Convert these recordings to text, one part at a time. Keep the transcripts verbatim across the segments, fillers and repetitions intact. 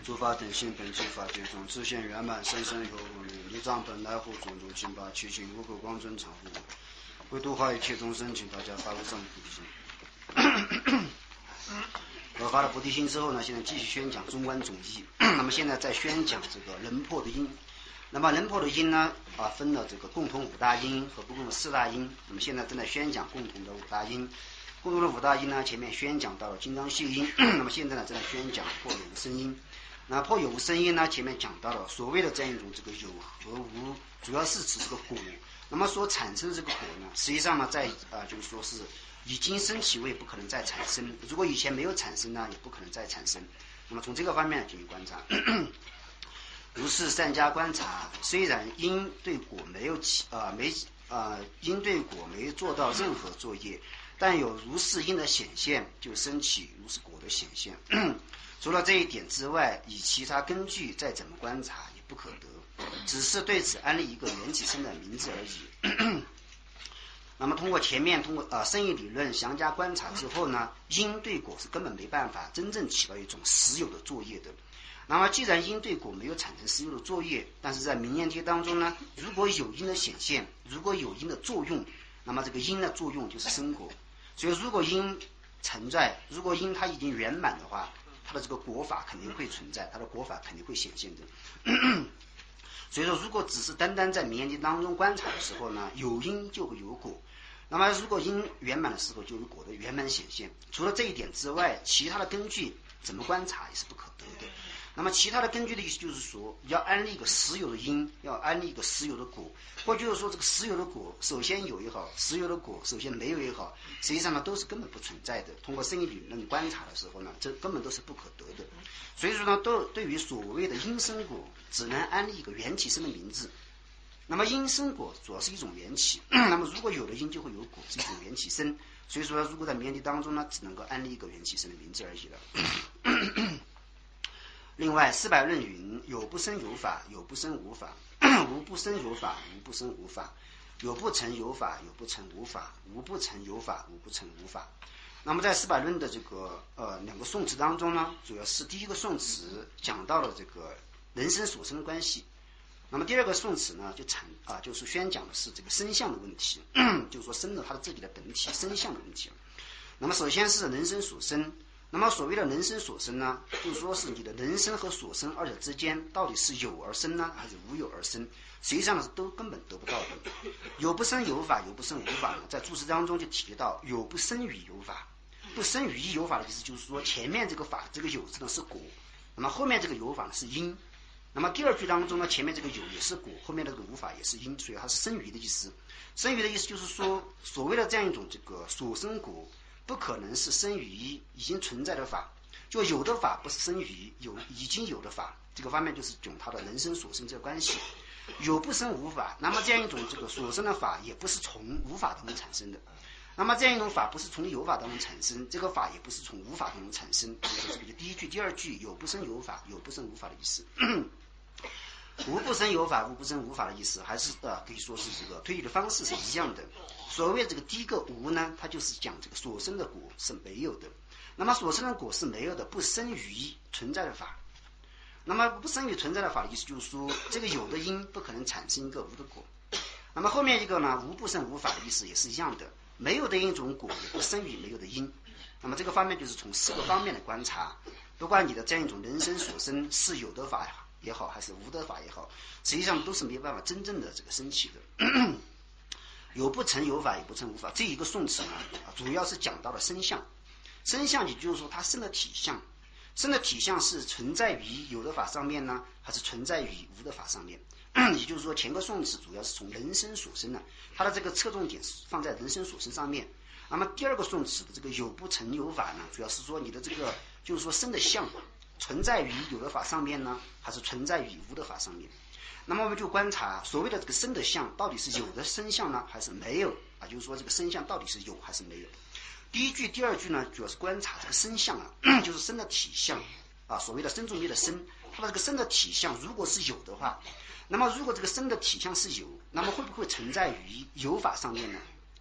诸法等性本具法界中，自现圆满，生生有无虑。离障本来护种种清八，其行无垢光真常护。为度化一切众生，请大家发无上菩提心。我发了菩提心之后呢，现在继续宣讲中观总义。那么现在在宣讲这个人破的因。那么人破的因呢，啊，分了这个共同五大因和不共的四大因。那么现在正在宣讲共同的五大因。共同的五大因呢，前面宣讲到了金刚系因。那么现在呢，正在宣讲破有无生因。那破有无生因呢，前面讲到了所谓的这样一种这个有和无，主要是指这个果。那么所产生的这个果呢，实际上呢，在啊、呃、就是说是已经升起位不可能再产生，如果以前没有产生呢，也不可能再产生。那么从这个方面进行观察。如是善加观察，虽然因对果没有起啊、呃、没啊、呃、因对果没做到任何作业，但有如是因的显现，就升起如是果的显现。除了这一点之外，以其他根据再怎么观察也不可得，只是对此安立一个缘起生的名字而已。那么通过前面通过呃生意理论详加观察之后呢，因对果是根本没办法真正起到一种实有的作业的。那么既然因对果没有产生实有的作业，但是在明验贴当中呢，如果有因的显现，如果有因的作用，那么这个因的作用就是生果。所以如果因存在，如果因它已经圆满的话，它的这个果法肯定会存在，它的果法肯定会显现的。所以说如果只是单单在明验贴当中观察的时候呢，有因就会有果。那么如果因圆满的时候，就有果的圆满显现。除了这一点之外，其他的根据怎么观察也是不可得的。那么其他的根据的意思就是说，要安立一个实有的因，要安立一个实有的果，或就是说这个实有的果首先有也好，实有的果首先没有也好，实际上呢都是根本不存在的。通过生意理论观察的时候呢，这根本都是不可得的。所以说呢，都对于所谓的因生果，只能安立一个缘起生的名字。那么因生果主要是一种缘起，那么如果有了因就会有果，是一种缘起生。所以说如果在明验贴当中呢，只能够安立一个缘起生的名字而已了。另外四百论云，有不生有法，有不生无法，无不生有法，无不生无法，有不成有法，有不成无法，无不成有法，无不成无法。那么在四百论的这个呃两个颂词当中呢，主要是第一个颂词讲到了这个人生所生的关系，那么第二个颂词呢就阐啊就是宣讲的是这个身相的问题，就是说生了它的自己的本体身相的问题。那么首先是人生所生。那么所谓的人生所生呢，就是说是你的人生和所生二者之间到底是有而生呢，还是无有而生？实际上呢，都根本得不到的。有不生有法，有不生无法呢，在注释当中就提到有不生于有法，不生于一有法的意思就是说，前面这个法这个有字呢是果，那么后面这个有法呢是因。那么第二句当中呢，前面这个有也是果，后面这个无法也是因，所以它是生于的意思。生于的意思就是说，所谓的这样一种这个所生果，不可能是生于已经存在的法，就有的法不是生于有已经有的法，这个方面就是讲它的人生所生这个关系。有不生无法，那么这样一种这个所生的法也不是从无法当中产生的，那么这样一种法不是从有法当中产生，这个法也不是从无法当中产生，所以这个就第一句第二句有不生有法，有不生无法的意思。无不生有法，无不生无法的意思，还是呃可以说是这个推理的方式是一样的。所谓这个第一个无呢，它就是讲这个所生的果是没有的，那么所生的果是没有的，不生于存在的法。那么不生于存在的法的意思就是说，这个有的因不可能产生一个无的果。那么后面一个呢，无不生无法的意思也是一样的，没有的一种果也不生于没有的因。那么这个方面就是从四个方面来观察，不管你的这样一种人生所生是有的法也好，还是无的法也好，实际上都是没有办法真正的这个升起的。有不成有法，有不成无法，这一个颂词呢，主要是讲到了身相。身相也就是说它生的体相，生的体相是存在于有的法上面呢，还是存在于无的法上面？也就是说前个颂词主要是从人生所生呢，它的这个侧重点放在人生所生上面。那么第二个颂词的这个有不成有法呢，主要是说你的这个就是说生的相存在于有的法上面呢，还是存在于无的法上面？那么我们就观察所谓的这个生的相到底是有的生相呢，还是没有啊？就是说这个生相到底是有还是没有？第一句第二句呢，主要是观察这个生相啊，就是生的体相啊，所谓的生中业的生，它的这个生的体相如果是有的话，那么如果这个生的体相是有，那么会不会存在于有法上面呢？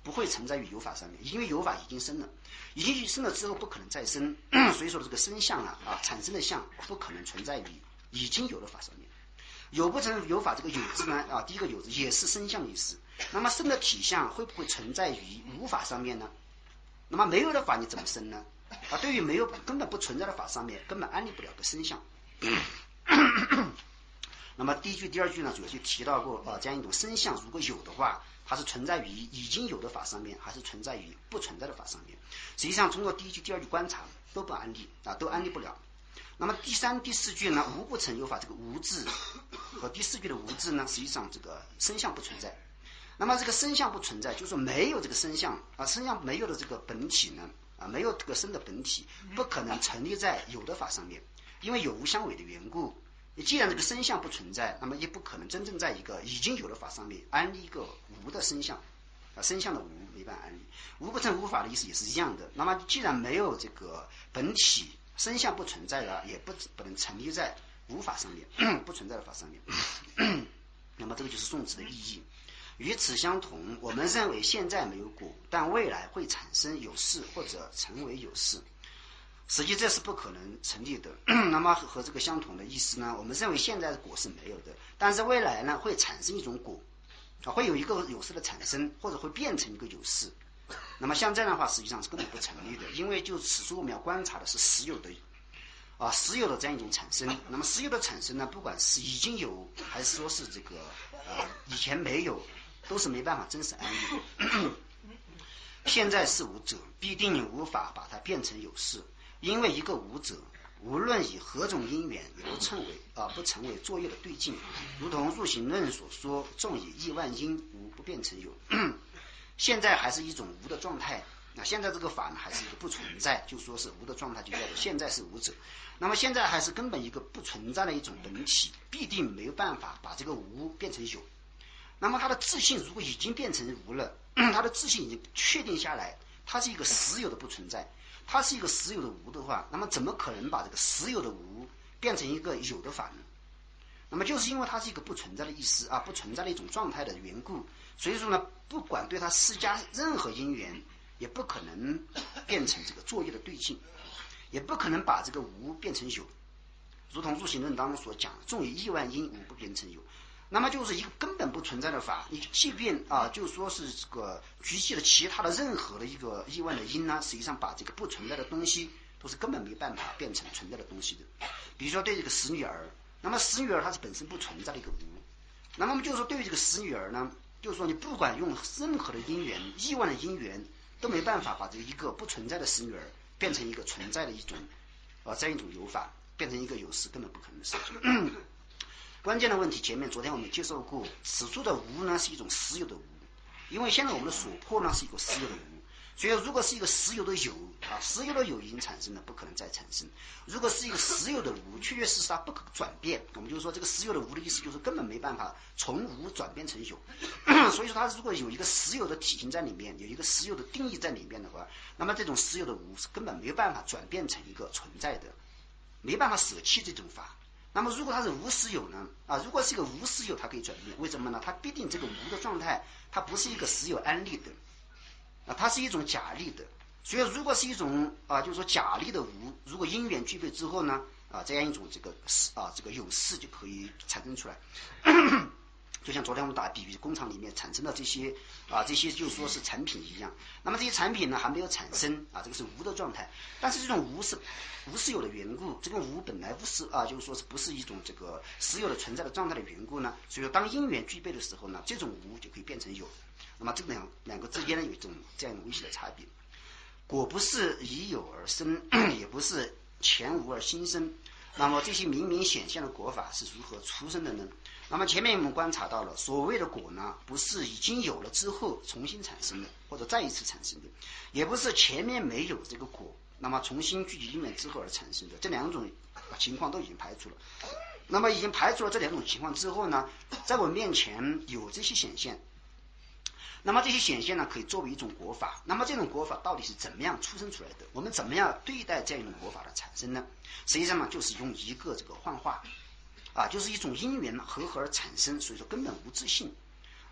不会存在于有法上面，因为有法已经生了，已经生了之后不可能再生，所以说这个生相啊啊产生的相不可能存在于已经有的法上面。有不成有法这个有字呢啊，第一个有字也是生相的意思。那么生的体相会不会存在于无法上面呢？那么没有的法你怎么生呢？啊，对于没有根本不存在的法上面，根本安立不了个生相。那么第一句、第二句呢，主要就提到过啊，这样一种生相，如果有的话，它是存在于已经有的法上面，还是存在于不存在的法上面？实际上，通过第一句、第二句观察，都不安立啊，都安立不了。那么第三、第四句呢，无不成有法，这个无字和第四句的无字呢，实际上这个生相不存在。那么这个生相不存在，就是说没有这个生相啊，生相没有的这个本体呢啊，没有这个生的本体，不可能成立在有的法上面，因为有无相违的缘故。既然这个生相不存在，那么也不可能真正在一个已经有的法上面安立一个无的生相啊，生相的无没办法安立。无不成无法的意思也是一样的。那么既然没有这个本体，生相不存在了，也不不能成立在无法上面，不存在的法上面。那么这个就是宋词的意义。与此相同，我们认为现在没有果，但未来会产生有事或者成为有事。实际这是不可能成立的。那么和这个相同的意思呢，我们认为现在的果是没有的，但是未来呢会产生一种果，会有一个有事的产生，或者会变成一个有事。那么像这样的话实际上是根本不成立的，因为就此处我们要观察的是实有的啊，实有的这样一种产生。那么实有的产生呢，不管是已经有还是说是这个呃以前没有，都是没办法真实安立。现在是无者，必定无法把它变成有事，因为一个无者，无论以何种因缘，也不成为啊不成为作业的对境。如同入行论所说，纵以亿万因，无不变成有。现在还是一种无的状态。那现在这个法呢，还是一个不存在，就说是无的状态，就叫做现在是无者。那么现在还是根本一个不存在的一种本体，必定没有办法把这个无变成有。那么它的自性如果已经变成无了，它的自性已经确定下来，它是一个实有的不存在，它是一个实有的无的话，那么怎么可能把这个实有的无变成一个有的法呢？那么就是因为它是一个不存在的意思啊，不存在的一种状态的缘故，所以说呢，不管对它施加任何因缘，也不可能变成这个作业的对境，也不可能把这个无变成有。如同入行论当中所讲，纵以亿万因，无不变成有。那么就是一个根本不存在的法，你即便啊，就说是这个举起了其他的任何的一个亿万的因呢，实际上把这个不存在的东西都是根本没办法变成存在的东西的。比如说对这个死女儿，那么死女儿它是本身不存在的一个无，那么就是说对于这个死女儿呢，就是说你不管用任何的因缘，亿万的因缘，都没办法把这一个不存在的死女儿变成一个存在的一种啊这样一种有法，变成一个有事，根本不可能的事情。关键的问题前面昨天我们介绍过，此处的无呢是一种实有的无，因为现在我们的所破呢是一个实有的无，所以如果是一个实有的有啊，实有的有已经产生了，不可能再产生。如果是一个实有的无，确确实实它不可转变，我们就说这个实有的无的意思就是根本没办法从无转变成有。所以说它如果有一个实有的体型在里面，有一个实有的定义在里面的话，那么这种实有的无是根本没有办法转变成一个存在的，没办法舍弃这种法。那么如果它是无实有呢？啊，如果是一个无实有，它可以转变，为什么呢？它必定这个无的状态，它不是一个实有安立的，啊，它是一种假立的。所以如果是一种啊，就是说假立的无，如果因缘具备之后呢，啊，这样一种这个啊这个有事就可以产生出来。就像昨天我们打比喻，工厂里面产生的这些啊，这些就说是产品一样。那么这些产品呢还没有产生啊，这个是无的状态。但是这种无是无是有的缘故，这个无本来不是啊，就是说是不是一种这个实有的存在的状态的缘故呢？所以说当因缘具备的时候呢，这种无就可以变成有。那么这两两个之间呢有一种这样微细的差别。果不是以有而生，也不是前无而新生。那么这些明明显现的果法是如何出生的呢？那么前面我们观察到了，所谓的果呢，不是已经有了之后重新产生的，或者再一次产生的，也不是前面没有这个果，那么重新聚集因缘之后而产生的，这两种情况都已经排除了。那么已经排除了这两种情况之后呢，在我面前有这些显现，那么这些显现呢，可以作为一种果法。那么这种果法到底是怎么样出生出来的？我们怎么样对待这样一种果法的产生呢？实际上呢，就是用一个这个幻化。啊，就是一种因缘和合而产生，所以说根本无自性。那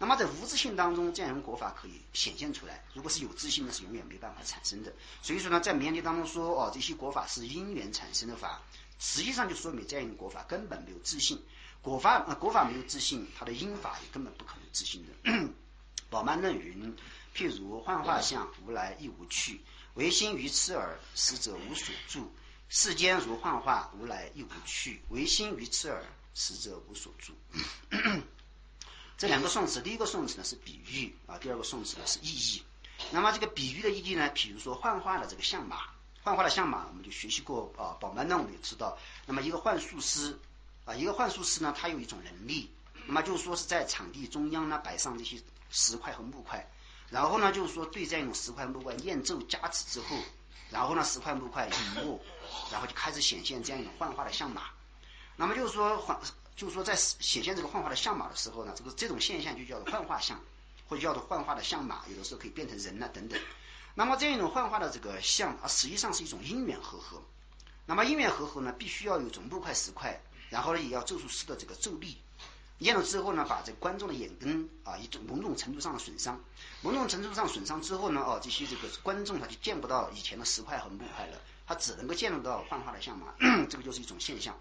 那么在无自性当中，这样一种果法可以显现出来。如果是有自性的，是永远没办法产生的。所以说呢，在绵题当中说哦，这些果法是因缘产生的法，实际上就说明这样一种果法根本没有自性。果法呃果法没有自性，它的因法也根本不可能自性的。宝鬘论云：譬如幻化相，无来亦无去，唯心于痴耳，实则无所住。世间如幻化，无来亦无去，唯心于痴耳，实则无所住。这两个宋词，第一个宋词呢是比喻啊，第二个宋词呢是意义。那么这个比喻的意义呢，比如说幻化的这个相马，幻化的相马，我们就学习过啊，宝鬘论我们也知道。那么一个幻术师啊，一个幻术师呢，他有一种能力，那么就是说是在场地中央呢摆上这些石块和木块，然后呢就是说对这种石块木块念咒加持之后，然后呢石块木块隐没，然后就开始显现这样一种幻化的相马。那么就是说幻。就是说，在显现这个幻化的相马的时候呢，这个这种现象就叫做幻化相，或者叫做幻化的相马，有的时候可以变成人啊等等。那么这样一种幻化的这个相啊，实际上是一种因缘和合。那么因缘和合呢，必须要有一种木块石块，然后呢也要咒术师的这个咒力，念了之后呢，把这个观众的眼根啊一种某种程度上的损伤，某种程度上损伤之后呢，哦这些这个观众他就见不到以前的石块和木块了，他只能够见得到幻化的相马，这个就是一种现象。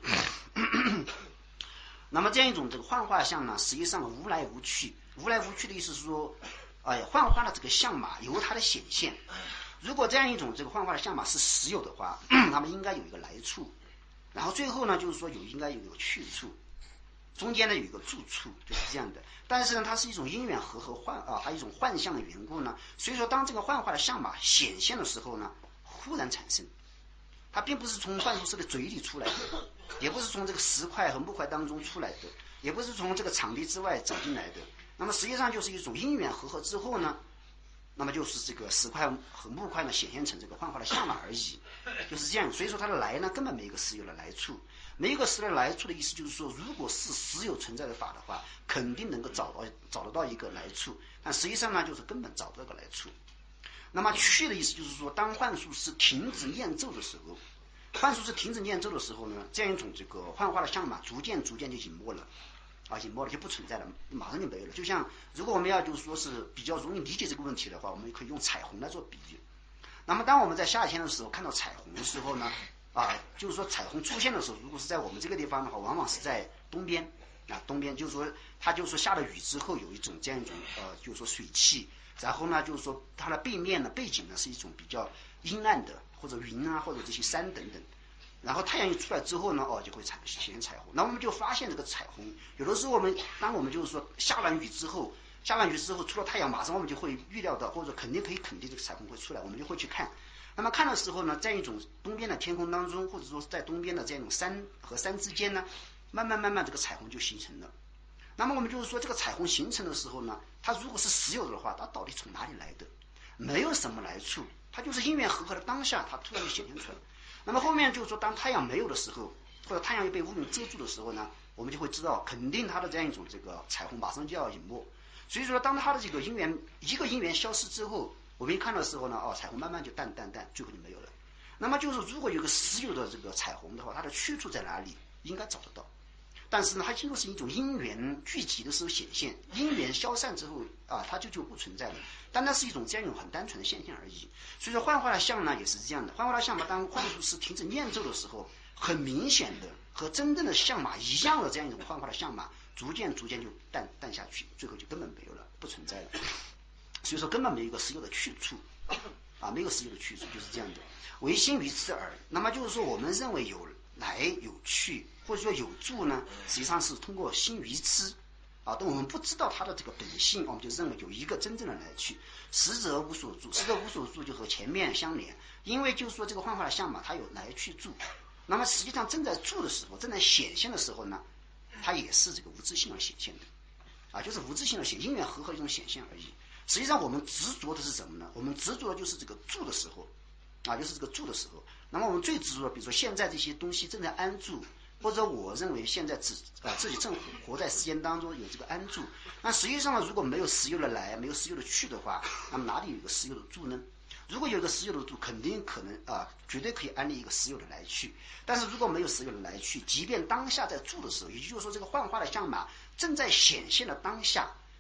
那么这样一种这个幻化相呢，实际上无来无去。无来无去的意思是说，哎、呃，幻化的这个相马由它的显现。如果这样一种这个幻化的相马是实有的话，那么应该有一个来处，然后最后呢，就是说有应该有一个去处，中间呢有一个住处，就是这样的。但是呢，它是一种因缘和合幻啊，它一种幻象的缘故呢，所以说当这个幻化的相马显现的时候呢，忽然产生。它并不是从幻术师的嘴里出来的，也不是从这个石块和木块当中出来的，也不是从这个场地之外走进来的。那么实际上就是一种因缘和合之后呢，那么就是这个石块和木块呢显现成这个幻化的相马而已，就是这样。所以说它的来呢根本没有一个实有的来处，没有一个实有的来处的意思就是说，如果是实有存在的法的话，肯定能够找到找得到一个来处，但实际上呢就是根本找不到个来处。那么去的意思就是说，当幻术师停止念咒的时候，幻术师停止念咒的时候呢，这样一种这个幻化的相马逐渐逐渐就隐没了，啊，隐没了就不存在了，马上就没有了。就像如果我们要就是说是比较容易理解这个问题的话，我们可以用彩虹来做比喻。那么当我们在夏天的时候看到彩虹的时候呢，啊，就是说彩虹出现的时候，如果是在我们这个地方的话，往往是在东边啊，东边就是说它就是说下了雨之后有一种这样一种呃，就是说水汽。然后呢，就是说它的背面呢、背景呢是一种比较阴暗的，或者云啊，或者这些山等等。然后太阳一出来之后呢，哦，就会产显彩虹。那我们就发现这个彩虹，有的时候我们当我们就是说下完雨之后，下完雨之后出了太阳，马上我们就会预料到，或者肯定可以肯定这个彩虹会出来，我们就会去看。那么看的时候呢，在一种东边的天空当中，或者说是在东边的这种山和山之间呢，慢慢慢慢这个彩虹就形成了。那么我们就是说，这个彩虹形成的时候呢，它如果是实有的话，它到底从哪里来的？没有什么来处，它就是因缘和合的当下，它突然就显现出来。那么后面就是说，当太阳没有的时候，或者太阳又被乌云遮住的时候呢，我们就会知道，肯定它的这样一种这个彩虹马上就要隐没。所以说，当它的这个因缘一个因缘消失之后，我们一看的时候呢，哦，彩虹慢慢就淡淡淡，最后就没有了。那么就是如果有个实有的这个彩虹的话，它的去处在哪里？应该找得到。但是呢，它经过是一种因缘聚集的时候显现，因缘消散之后啊，它就就不存在了。但那是一种这样一种很单纯的现象而已。所以说幻化的相呢也是这样的，幻化的相嘛，当幻术师停止念咒的时候，很明显的和真正的相马一样的这样一种幻化的相马，逐渐逐渐就淡淡下去，最后就根本没有了，不存在了。所以说根本没有一个实有的去处啊，没有实有的去处，就是这样的。唯心于此耳。那么就是说，我们认为有来有去，或者说有住呢，实际上是通过心于痴啊，但我们不知道它的这个本性，我们就认为有一个真正的来去，实则无所住，实则无所住就和前面相连，因为就是说这个幻化的相嘛，它有来去住，那么实际上正在住的时候，正在显现的时候呢，它也是这个无自性而显现的啊，就是无自性而显，因缘和合一种显现而已。实际上我们执着的是什么呢？我们执着的就是这个住的时候啊，就是这个住的时候。那么我们最执着的，比如说现在这些东西正在安住，或者我认为现在自啊自己正活在时间当中有这个安住。那实际上呢，如果没有实有的来，没有实有的去的话，那么哪里有一个实有的住呢？如果有一个实有的住，肯定可能啊，绝对可以安立一个实有的来去。但是如果没有实有的来去，即便当下在住的时候，也就是说这个幻化的相马正在显现的当下，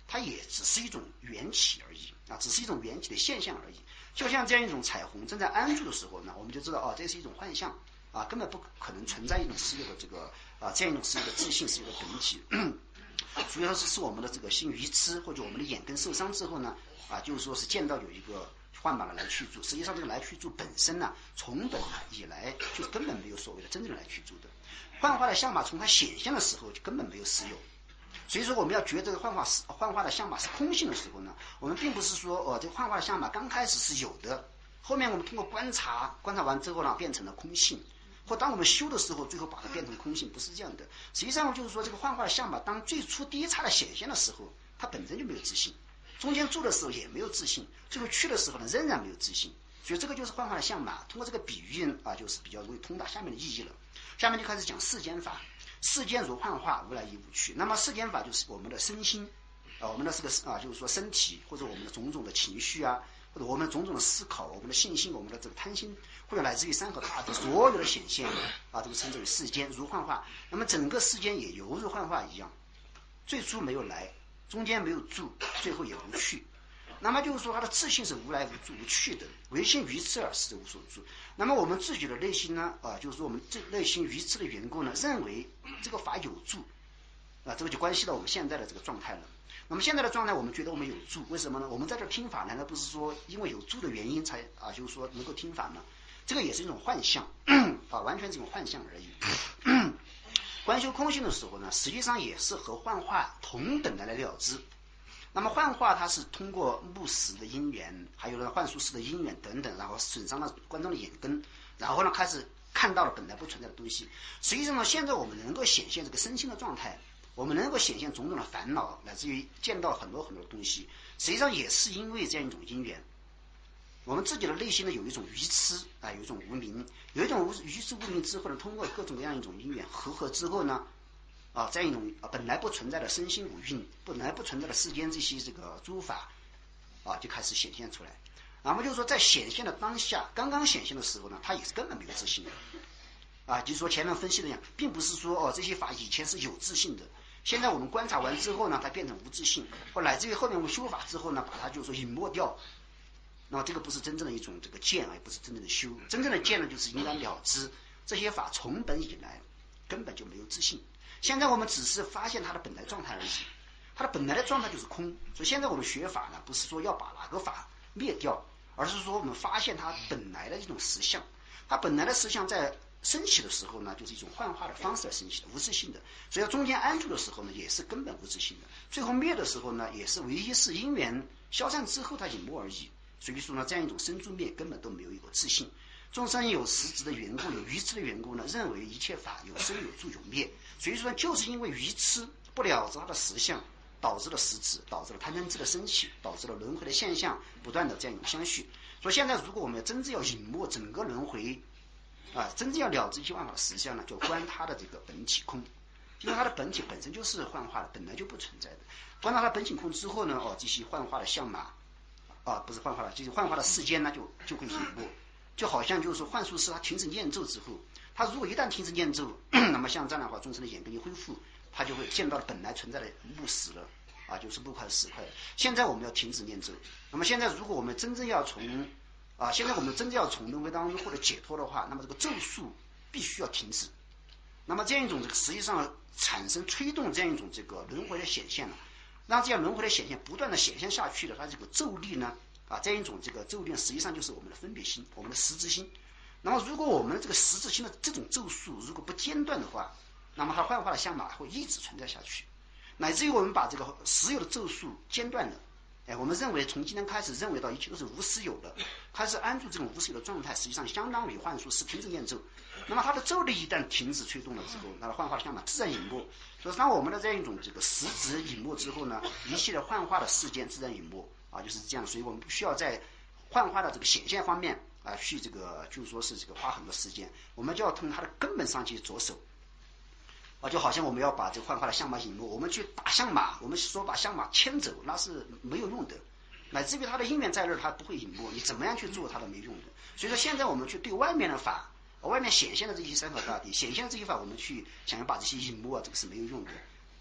它也只是一种缘起而已啊，只是一种缘起的现象而已。就像这样一种彩虹正在安住的时候呢，我们就知道哦，这是一种幻象啊，根本不可能存在一种实有的这个啊这样一种实有的自信实有的本体。主要是是我们的这个心愚痴或者我们的眼根受伤之后呢，啊，就是说是见到有一个幻马的来去住，实际上这个来去住本身呢，从本以来就根本没有所谓的真正的来去住的。幻化的相马从它显现的时候就根本没有实有。所以说我们要觉得幻化是幻化的相马是空性的时候呢，我们并不是说哦这个幻化的相马刚开始是有的，后面我们通过观察观察完之后呢变成了空性，或当我们修的时候最后把它变成空性，不是这样的。实际上就是说这个幻化的相马当最初第一刹的显现的时候，它本身就没有自信，中间住的时候也没有自信，最后去的时候呢仍然没有自信。所以这个就是幻化的相马。通过这个比喻啊，就是比较容易通达下面的意义了。下面就开始讲世间法。世间如幻化，无来亦无去。那么世间法就是我们的身心啊，我们的这个啊，就是说身体或者我们的种种的情绪啊，或者我们种种的思考，我们的信心，我们的这个贪心，或者乃至于山河大地所有的显现啊，都称之为世间如幻化。那么整个世间也犹如幻化一样，最初没有来，中间没有住，最后也无去。那么就是说它的自性是无来无住无去的，唯心愚痴而实无所住。那么我们自己的内心呢啊，就是说我们这内心愚痴的缘故呢，认为这个法有住啊，这个就关系到我们现在的这个状态了。那么现在的状态我们觉得我们有住，为什么呢？我们在这听法难道不是说因为有住的原因才啊，就是说能够听法呢？这个也是一种幻象啊，完全是一种幻象而已。观修空性的时候呢，实际上也是和幻化同等的来了知。那么幻化它是通过木石的因缘，还有呢幻术士的因缘等等，然后损伤了观众的眼根，然后呢开始看到了本来不存在的东西。实际上呢，现在我们能够显现这个身心的状态，我们能够显现种种的烦恼，乃至于见到很多很多的东西，实际上也是因为这样一种因缘。我们自己的内心呢有一种愚痴啊，有一种无明，有一种愚痴无明之后呢，通过各种各样一种因缘合合之后呢。啊，这样一种啊本来不存在的身心五蕴，本来不存在的世间这些这个诸法，啊就开始显现出来。那么就是说，在显现的当下，刚刚显现的时候呢，它也是根本没有自信的。啊，就是说前面分析的样，并不是说哦这些法以前是有自信的，现在我们观察完之后呢，它变成无自信，或乃至于后面我们修法之后呢，把它就是说隐没掉。那么这个不是真正的一种这个见，也不是真正的修。真正的见呢，就是应当了知这些法从本以来根本就没有自信。现在我们只是发现它的本来状态而已，它的本来的状态就是空。所以现在我们学法呢，不是说要把哪个法灭掉，而是说我们发现它本来的一种实相。它本来的实相在升起的时候呢，就是一种幻化的方式而升起的，无自性的。所以中间安住的时候呢，也是根本无自性的。最后灭的时候呢，也是唯一是因缘消散之后它隐没而已。所以说呢，这样一种生住灭根本都没有一个自性。众生有实质的缘故，有愚痴的缘故呢，认为一切法有生有住有灭。所以说，就是因为愚痴不了知它的实相，导致了实质，导致了贪嗔痴的升起，导致了轮回的现象不断的这样一种相续。所以现在，如果我们真正要隐没整个轮回，啊，真正要了知一切万法的实相呢，就观它的这个本体空，因为它的本体本身就是幻化的，本来就不存在的。观到它本体空之后呢，哦，这些幻化的相马，啊，不是幻化的，就是幻化的世间呢，就就会隐没。就好像就是说幻术师他停止念咒之后，他如果一旦停止念咒，那么像这样的话，众生的眼根一恢复，他就会见到本来存在的木石了啊，就是木块石块。现在我们要停止念咒，那么现在如果我们真正要从啊，现在我们真正要从轮回当中获得解脱的话，那么这个咒术必须要停止。那么这样一种这个实际上产生推动这样一种这个轮回的显现了，让这样轮回的显现不断的显现下去的，它这个咒力呢？啊，这样一种这个咒力实际上就是我们的分别心，我们的实质心。那么如果我们这个实质心的这种咒术如果不间断的话，那么它幻化的相马会一直存在下去，乃至于我们把这个实有的咒术间断了，哎，我们认为从今天开始认为到一切都是无实有的，开始安住这种无实有的状态，实际上相当于幻术是停止念咒。那么它的咒力一旦停止吹动了之后，那幻化的相马自然隐没。所以当我们的这样一种这个实质隐没之后呢，一切的幻化的世间自然隐没。啊，就是这样，所以我们不需要在幻化的这个显现方面啊，去这个就是说是这个花很多时间，我们就要从它的根本上去着手。啊，就好像我们要把这个幻化的相马隐没，我们去打相马，我们说把相马牵走，那是没有用的。乃至于它的因缘在那儿，它不会隐没，你怎么样去做它都没用的。所以说现在我们去对外面的法，外面显现的这些山河大地，显现的这些法，我们去想要把这些隐没啊，这个是没有用的。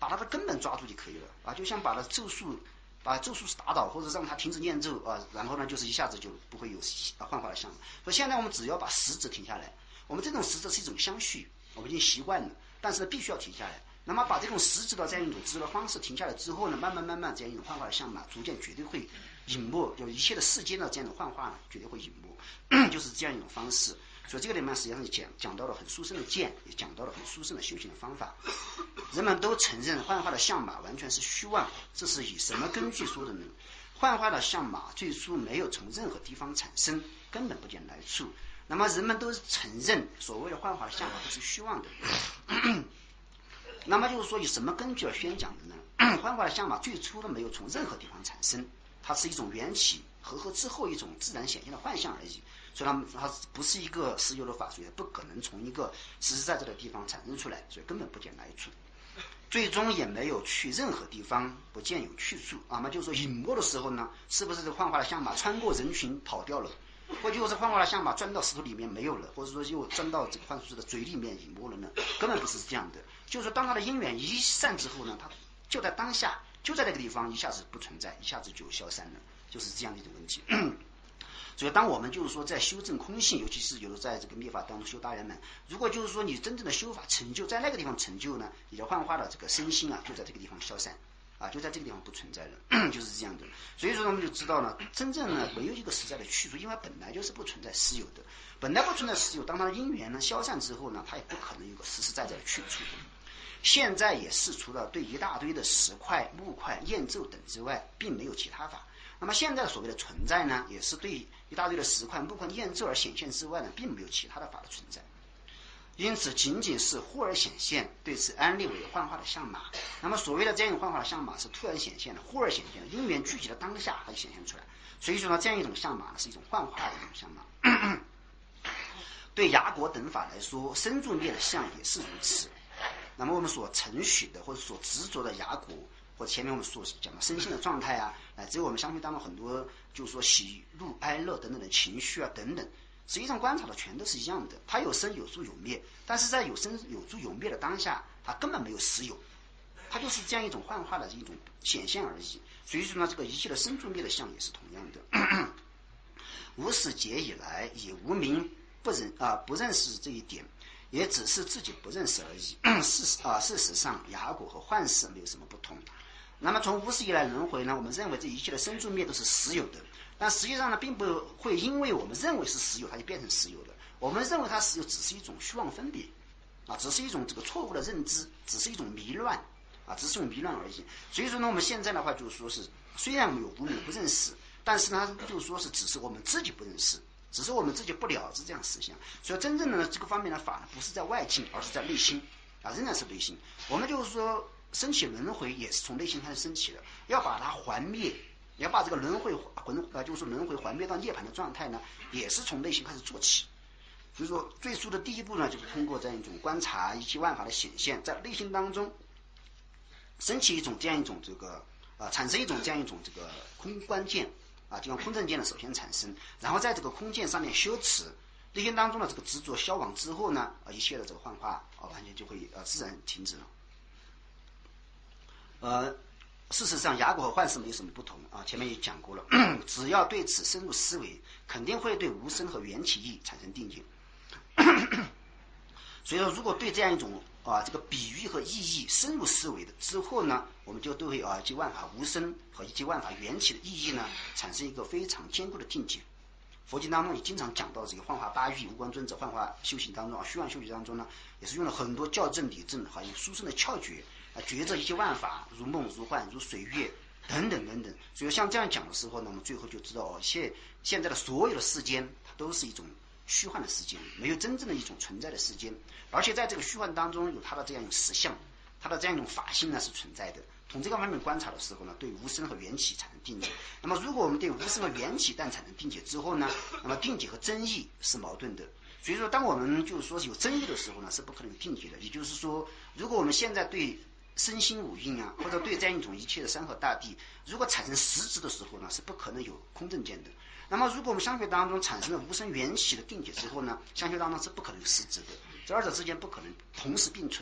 把它的根本抓住就可以了啊，就像把它咒术把咒术师打倒，或者让他停止念咒啊，然后呢就是一下子就不会有幻化的项目。所以现在我们只要把实质停下来，我们这种实质是一种相续，我们已经习惯了，但是必须要停下来。那么把这种实质的这样一种知的方式停下来之后呢，慢慢慢慢这样一种幻化的项目逐渐绝对会隐没，就一切的世间的这样的幻化呢绝对会隐没，就是这样一种方式。所以这个里面实际上讲讲到了很殊胜的见，也讲到了很殊胜的修行的方法。人们都承认幻化的相马完全是虚妄，这是以什么根据说的呢？幻化的相马最初没有从任何地方产生，根本不见来处。那么人们都承认所谓的幻化的相马都是虚妄的。那么就是说以什么根据而宣讲的呢？幻化的相马最初都没有从任何地方产生，它是一种缘起合合之后一种自然显现的幻象而已。所以它它不是一个实有的法，所以不可能从一个实实在在的地方产生出来，所以根本不见来处，最终也没有去任何地方，不见有去处。那么就是说隐没的时候呢，是不是这幻化的相马穿过人群跑掉了，或者就是幻化的相马钻到石头里面没有了，或者说又钻到这个幻术师的嘴里面隐没了呢？根本不是这样的。就是说当他的因缘一散之后呢，他就在当下就在那个地方一下子不存在，一下子就消散了，就是这样的一种问题。所以当我们就是说在修正空性，尤其是有的在这个密法当中修大圆满，如果就是说你真正的修法成就在那个地方成就呢，你的幻化的这个身心啊就在这个地方消散啊，就在这个地方不存在了，就是这样的。所以说我们就知道呢，真正呢没有一个实在的去处，因为本来就是不存在实有的，本来不存在实有，当它的因缘呢消散之后呢，它也不可能有个实实在在的去处。现在也是除了对一大堆的石块、木块、焰咒等之外，并没有其他法。那么现在所谓的存在呢，也是对一大堆的石块、木块、焰咒而显现之外呢，并没有其他的法的存在。因此，仅仅是忽而显现，对此安立为幻化的相马。那么所谓的这样一种幻化的相马，是突然显现的，忽而显现的，因缘聚集的当下，它就显现出来。所以说呢，这样一种相马呢，是一种幻化的一种相马。对牙国等法来说，生住灭的相也是如此。那么我们所承许的或者所执着的牙国，或者前面我们所讲的身心的状态啊，乃至于我们相对当中很多就是说喜怒哀乐等等的情绪啊等等，实际上观察的全都是一样的，它有生有住有灭，但是在有生有住有灭的当下，它根本没有实有，它就是这样一种幻化的一种显现而已。所以说呢，这个一切的生住灭的相也是同样的。无始劫以来，以无明不认啊不认识这一点，也只是自己不认识而已。事实啊，事实上，牙果和幻视没有什么不同。那么从无始以来轮回呢，我们认为这一切的生住灭都是实有的，但实际上呢，并不会因为我们认为是实有，它就变成实有了。我们认为它实有，只是一种虚妄分别啊，只是一种这个错误的认知，只是一种迷乱啊，只是一种迷乱而已。所以说呢，我们现在的话就是说是，虽然我们有无明不认识，但是呢，就是说是只是我们自己不认识。只是我们自己不了知这样实相，所以真正的这个方面的法呢，不是在外境，而是在内心啊，仍然是内心。我们就是说，升起轮回也是从内心开始升起的，要把它还灭，要把这个轮回魂啊，就是说轮回还灭到涅槃的状态呢，也是从内心开始做起。所以说，最初的第一步呢，就是通过这样一种观察一切万法的显现，在内心当中升起一种这样一种这个啊，产生一种这样一种这个空观见。啊，就像空正见的首先产生，然后在这个空见上面修持，内心当中的这个执着消亡之后呢，啊，一切的这个幻化啊，完全就会呃自然停止了。呃，事实上，牙果和幻视没有什么不同啊，前面也讲过了，只要对此深入思维，肯定会对无生和缘起义产生定见。所以说，如果对这样一种啊这个比喻和意义深入思维的之后呢，我们就对啊一切万法无生和一切万法缘起的意义呢，产生一个非常坚固的境界。佛经当中也经常讲到这个幻化八欲，无光尊者幻化修行当中啊，虚幻修行当中呢，也是用了很多校正理证还有殊胜的窍诀啊，觉着一切万法如梦如幻如水月等等等等。所以像这样讲的时候呢，我们最后就知道哦，现现在的所有的世间，它都是一种虚幻的世间，没有真正的一种存在的世间，而且在这个虚幻当中有它的这样一种实相，它的这样一种法性呢是存在的。从这个方面观察的时候呢，对无生和缘起产生定解。那么如果我们对无生和缘起但产生定解之后呢，那么定解和真义是矛盾的。所以说当我们就是说有真义的时候呢，是不可能有定解的。也就是说，如果我们现在对身心五蕴啊，或者对这样一种一切的山河大地，如果产生实质的时候呢，是不可能有空正见的。那么如果我们相学当中产生了无生缘起的定解之后呢，相学当中是不可能有实质的，这二者之间不可能同时并存。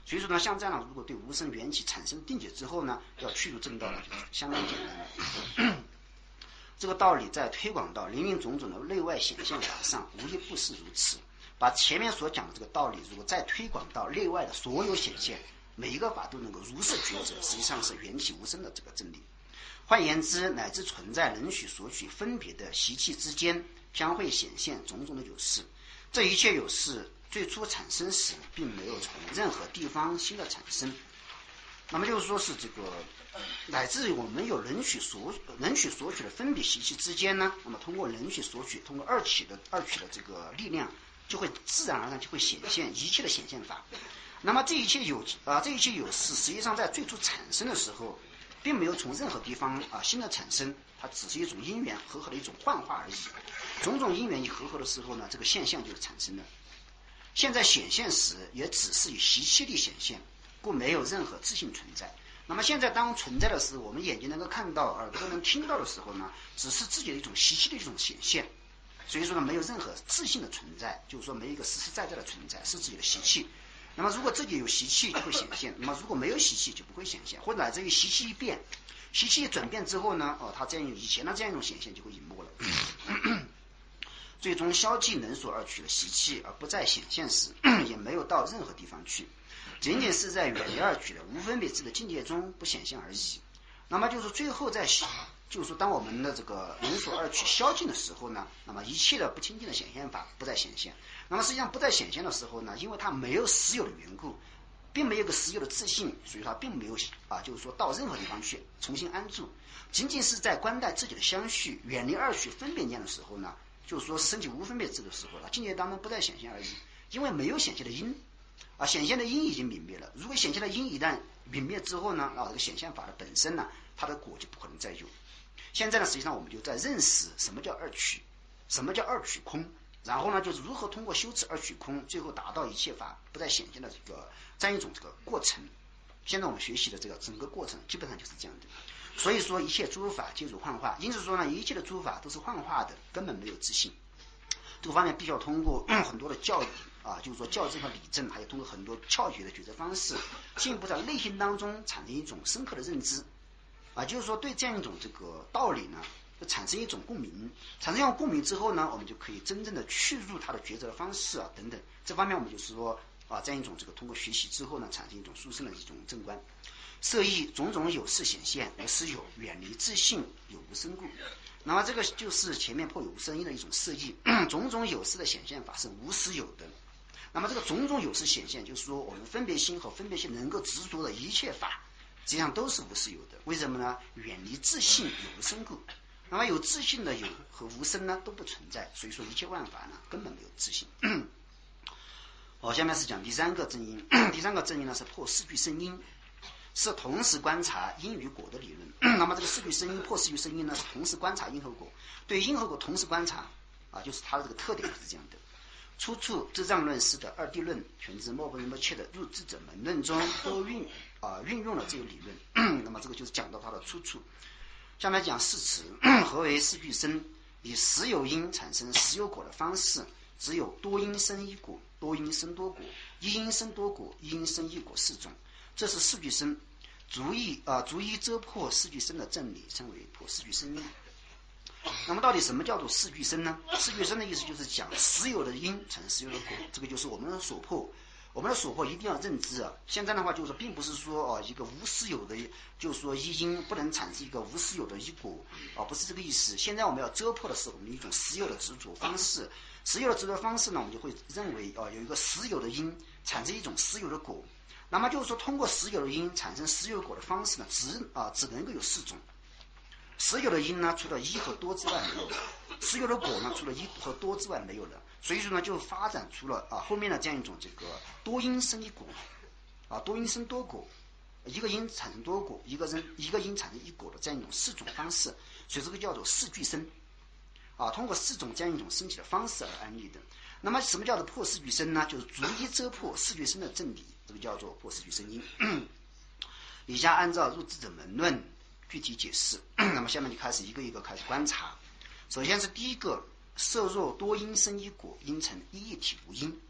所以说呢，像这样呢，如果对无生缘起产生定解之后呢，要去入正道呢，就是相当简单的。这个道理在推广到林林总总的内外显现法上，无一不是如此。把前面所讲的这个道理，如果再推广到内外的所有显现，每一个法都能够如是抉择，实际上是缘起无生的这个真理。换言之，乃至存在能取所取分别的习气之间，将会显现种种的有事。这一切有事最初产生时，并没有从任何地方新的产生。那么就是说是这个，乃至我们有能取所能取所取的分别习气之间呢，那么通过能取所取，通过二取的二取的这个力量，就会自然而然就会显现一切的显现法。那么这一切有啊，这一切有事，实际上在最初产生的时候，并没有从任何地方啊新的产生，它只是一种因缘和合的一种幻化而已。种种因缘一和合的时候呢，这个现象就是产生的。现在显现时，也只是以习气力显现，故没有任何自性存在。那么现在当存在的是我们眼睛能够看到、耳朵能听到的时候呢，只是自己的一种习气的一种显现。所以说呢，没有任何自性的存在，就是说没有一个实实在在的存在，是自己的习气。那么如果自己有习气就会显现，那么如果没有习气就不会显现，或者乃至于习气一变，习气一转变之后呢，哦，它这样以前的这样一种显现就会隐没了。最终消尽能所而取的习气而不再显现时，也没有到任何地方去，仅仅是在远离二取的无分别智的境界中不显现而已。那么就是最后在就是说当我们的这个能所二取消尽的时候呢，那么一切的不清净的显现法不再显现。那么实际上不再显现的时候呢，因为它没有实有的缘故，并没有个实有的自信，所以它并没有啊，就是说到任何地方去重新安住，仅仅是在观待自己的相续，远离二取分别念的时候呢，就是说升起无分别智的时候了，境界当中不再显现而已，因为没有显现的因啊，显现的因已经泯灭了。如果显现的因一旦泯灭之后呢，啊，这个显现法的本身呢，它的果就不可能再有。现在呢，实际上我们就在认识什么叫二取，什么叫二取空，然后呢，就是如何通过修持二取空，最后达到一切法不再显现的这个这样一种这个过程。现在我们学习的这个整个过程基本上就是这样的。所以说一切诸法皆如幻化，因此说呢，一切的诸法都是幻化的，根本没有自性。这个方面必须要通过很多的教育啊，就是说教证和理证，还有通过很多窍诀的抉择方式，进一步在内心当中产生一种深刻的认知啊，就是说对这样一种这个道理呢，就产生一种共鸣，产生一种共鸣之后呢，我们就可以真正的去入它的抉择的方式啊等等。这方面我们就是说啊，这样一种这个通过学习之后呢，产生一种殊胜的一种正观。色意种种有事显现，无实有，远离自性，有无生故。那么这个就是前面破有无生因的一种色意，种种有事的显现法是无实有的。那么这个种种有事显现，就是说我们分别心和分别心能够执着的一切法，实际上都是无实有的。为什么呢？远离自性，有无生故。那么有自性的有和无生呢都不存在，所以说一切万法呢根本没有自性。好，下面是讲第三个正因。第三个正因呢是破四句生因，是同时观察因与果的理论。那么这个四句生因破四句生因呢，是同时观察因和果，对因和果同时观察啊，就是它的这个特点是这样的。出处智藏论师的二谛论，全知莫不仁波切的入智者门论中都运啊运用了这个理论。那么这个就是讲到它的出处。下面讲释词，何为四句生？以实有因产生实有果的方式，只有多因生一果，多因生多果，一因生多果，一因生一果四种。这是四句生，逐一啊逐一遮破四句生的正理，称为破四句生因。那么到底什么叫做四句生呢？四句生的意思就是讲实有的因产生实有的果，这个就是我们的所破。我们的所破一定要认知啊！现在的话就是，并不是说哦一个无实有的，就是说一因不能产生一个无实有的一果啊，不是这个意思。现在我们要遮破的是我们一种实有的执着方式，实有的执着方式呢，我们就会认为啊有一个实有的因产生一种实有的果。那么就是说，通过实有的因产生实有果的方式呢，只啊只能够有四种。实有的因呢，除了一和多之外没有了；实有的果呢，除了一和多之外没有了。所以说呢，就发展出了啊后面的这样一种这个多因生一果，啊多因生多果，一个因产生多果，一个人一个因产生一果的这样一种四种方式，所以这个叫做四句生，啊通过四种这样一种升起的方式而安立的。那么什么叫做破四句生呢？就是逐一遮破四句生的正理，这个叫做破四句生因。以下按照入智者门论具体解释。那么下面就开始一个一个开始观察。首先是第一个，色若多因生一果，因成一一体无因。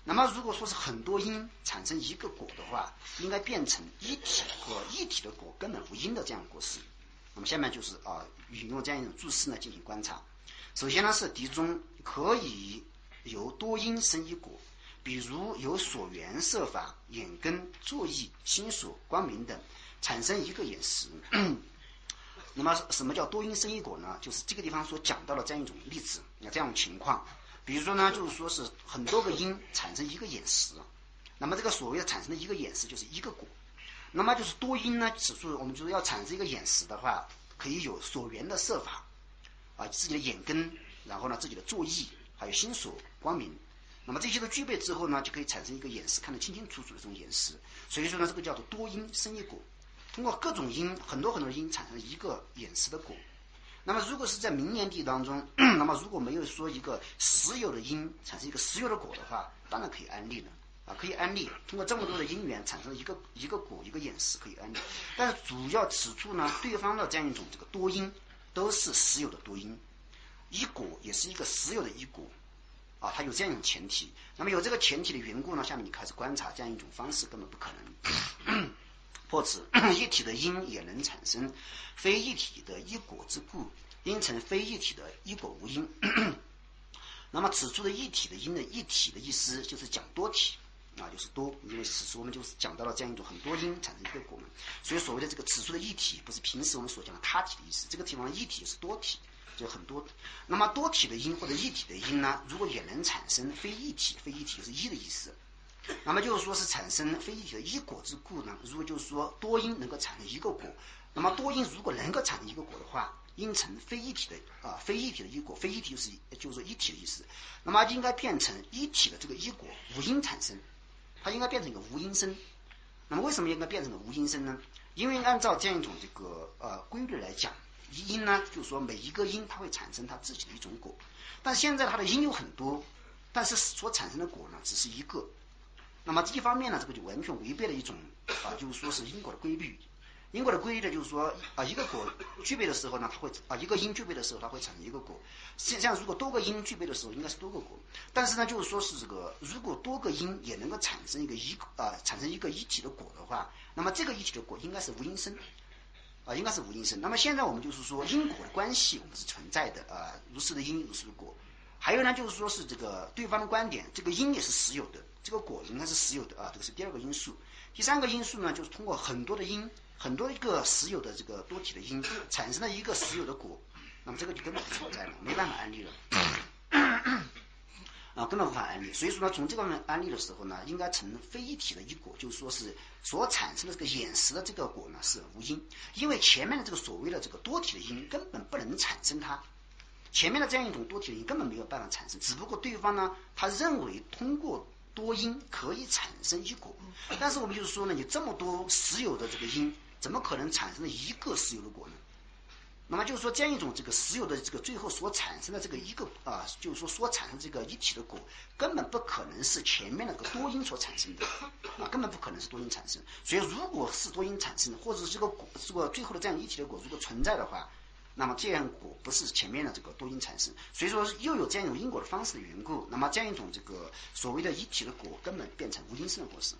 那么如果说是很多因产生一个果的话，应该变成一体和一体的果根本无因的这样果式。那么下面就是啊，引用这样一种注释呢进行观察。首先呢是题中可以由多因生一果，比如由所缘色法、眼根、作意、心所、光明等产生一个眼识。那么什么叫多因生一果呢？就是这个地方所讲到的这样一种例子，这样一种情况。比如说呢，就是说是很多个因产生一个眼识，那么这个所谓的产生的一个眼识就是一个果。那么就是多因呢，指数我们就是要产生一个眼识的话，可以有所缘的色法啊，自己的眼根，然后呢自己的作意，还有心所、光明。那么这些都具备之后呢，就可以产生一个眼识，看得清清楚楚的这种眼识。所以说呢，这个叫做多因生一果。通过各种因，很多很多的因产生一个眼识的果。那么如果是在明年地当中，那么如果没有说一个实有的因产生一个实有的果的话，当然可以安利了啊，可以安利。通过这么多的因缘产生一个一个果一个眼识可以安利。但是主要此处呢，对方的这样一种这个多因都是实有的多因，一果也是一个实有的一果啊，它有这样一种前提。那么有这个前提的缘故呢，下面你开始观察这样一种方式根本不可能。或此一体的因也能产生非一体的一果之故，因成非一体的一果无因。那么此处的一体的因的一体的意思就是讲多体啊，就是多，因为此处我们就是讲到了这样一种很多因产生一个果嘛，所以所谓的这个此处的一体不是平时我们所讲的他体的意思，这个地方的一体是多体，就很多。那么多体的因或者一体的因呢，如果也能产生非一体，非一体就是一的意思。那么就是说是产生非一体的一果之故呢，如果就是说多因能够产生一个果，那么多因如果能够产生一个果的话，因成非一体的啊、呃，非一体的一果，非一体就是就是说一体的意思，那么应该变成一体的这个一果无因产生，它应该变成一个无因生。那么为什么应该变成个无因生呢？因为按照这样一种这个呃规律来讲，因呢就是说每一个因它会产生它自己的一种果，但现在它的因有很多，但是所产生的果呢只是一个。那么一方面呢，这个就完全违背了一种啊，就是说是因果的规律。因果的规律呢，就是说啊，一个果具备的时候呢，它会啊，一个因具备的时候，它会产生一个果。像如果多个因具备的时候，应该是多个果。但是呢，就是说是这个，如果多个因也能够产生一个一啊，产生一个一体的果的话，那么这个一体的果应该是无因生啊，应该是无因生。那么现在我们就是说因果的关系我们是存在的啊，如是的因如是的果。还有呢，就是说是这个对方的观点，这个因也是实有的，这个果应该是实有的啊，这个是第二个因素。第三个因素呢，就是通过很多的因，很多一个实有的这个多体的因，产生了一个实有的果，那么这个就根本不存在了，没办法安利了，啊，根本无法安利。所以说呢，从这个方面安利的时候呢，应该成非一体的一果，就是说是所产生的这个眼识的这个果呢是无因，因为前面的这个所谓的这个多体的因根本不能产生它。前面的这样一种多体的因根本没有办法产生，只不过对方呢，他认为通过多因可以产生一果，但是我们就是说呢，你这么多实有的这个因，怎么可能产生了一个实有的果呢？那么就是说，这样一种这个实有的这个最后所产生的这个一个啊，就是说所产生这个一体的果，根本不可能是前面那个多因所产生的啊，根本不可能是多因产生。所以，如果是多因产生，或者是这个果，这个最后的这样一体的果如果存在的话，那么这样果不是前面的这个多因产生，所以说又有这样一种因果的方式的缘故，那么这样一种这个所谓的一体的果根本变成无因生的果实，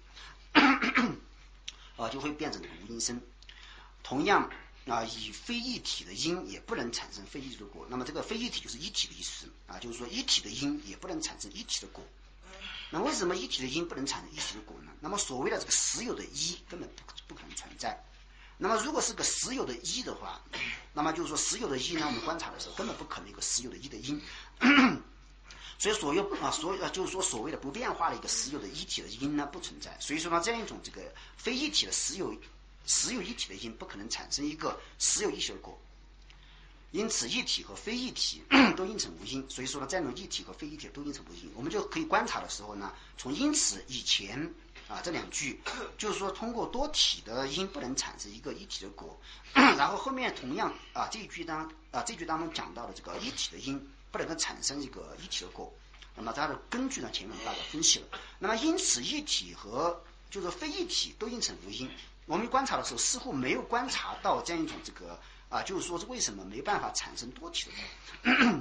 啊，就会变成无因生。同样啊，以非一体的因也不能产生非一体的果，那么这个非一体就是一体的意思啊，就是说一体的因也不能产生一体的果。那为什么一体的因不能产生一体的果呢？那么所谓的这个实有的一根本不不可能存在。那么如果是个实有的一的话，那么就是说实有的一呢，我们观察的时候根本不可能一个实有的一的因，所以所有啊，所有就是说所谓的不变化的一个实有的一体的因呢不存在。所以说呢，这样一种这个非一体的实有实有一体的因不可能产生一个实有一体的果。因此一体和非一体都因成无因，所以说呢，这种一体和非一体都因成无因，我们就可以观察的时候呢，从因此以前啊这两句就是说通过多体的因不能产生一个一体的果，然后后面同样啊这一句当啊这句当中讲到的这个一体的因不能够产生一个一体的果，那么它的根据呢前面大概分析了，那么因此一体和就是非一体都因成无因，我们观察的时候似乎没有观察到这样一种这个啊，就是说是为什么没办法产生多体的果。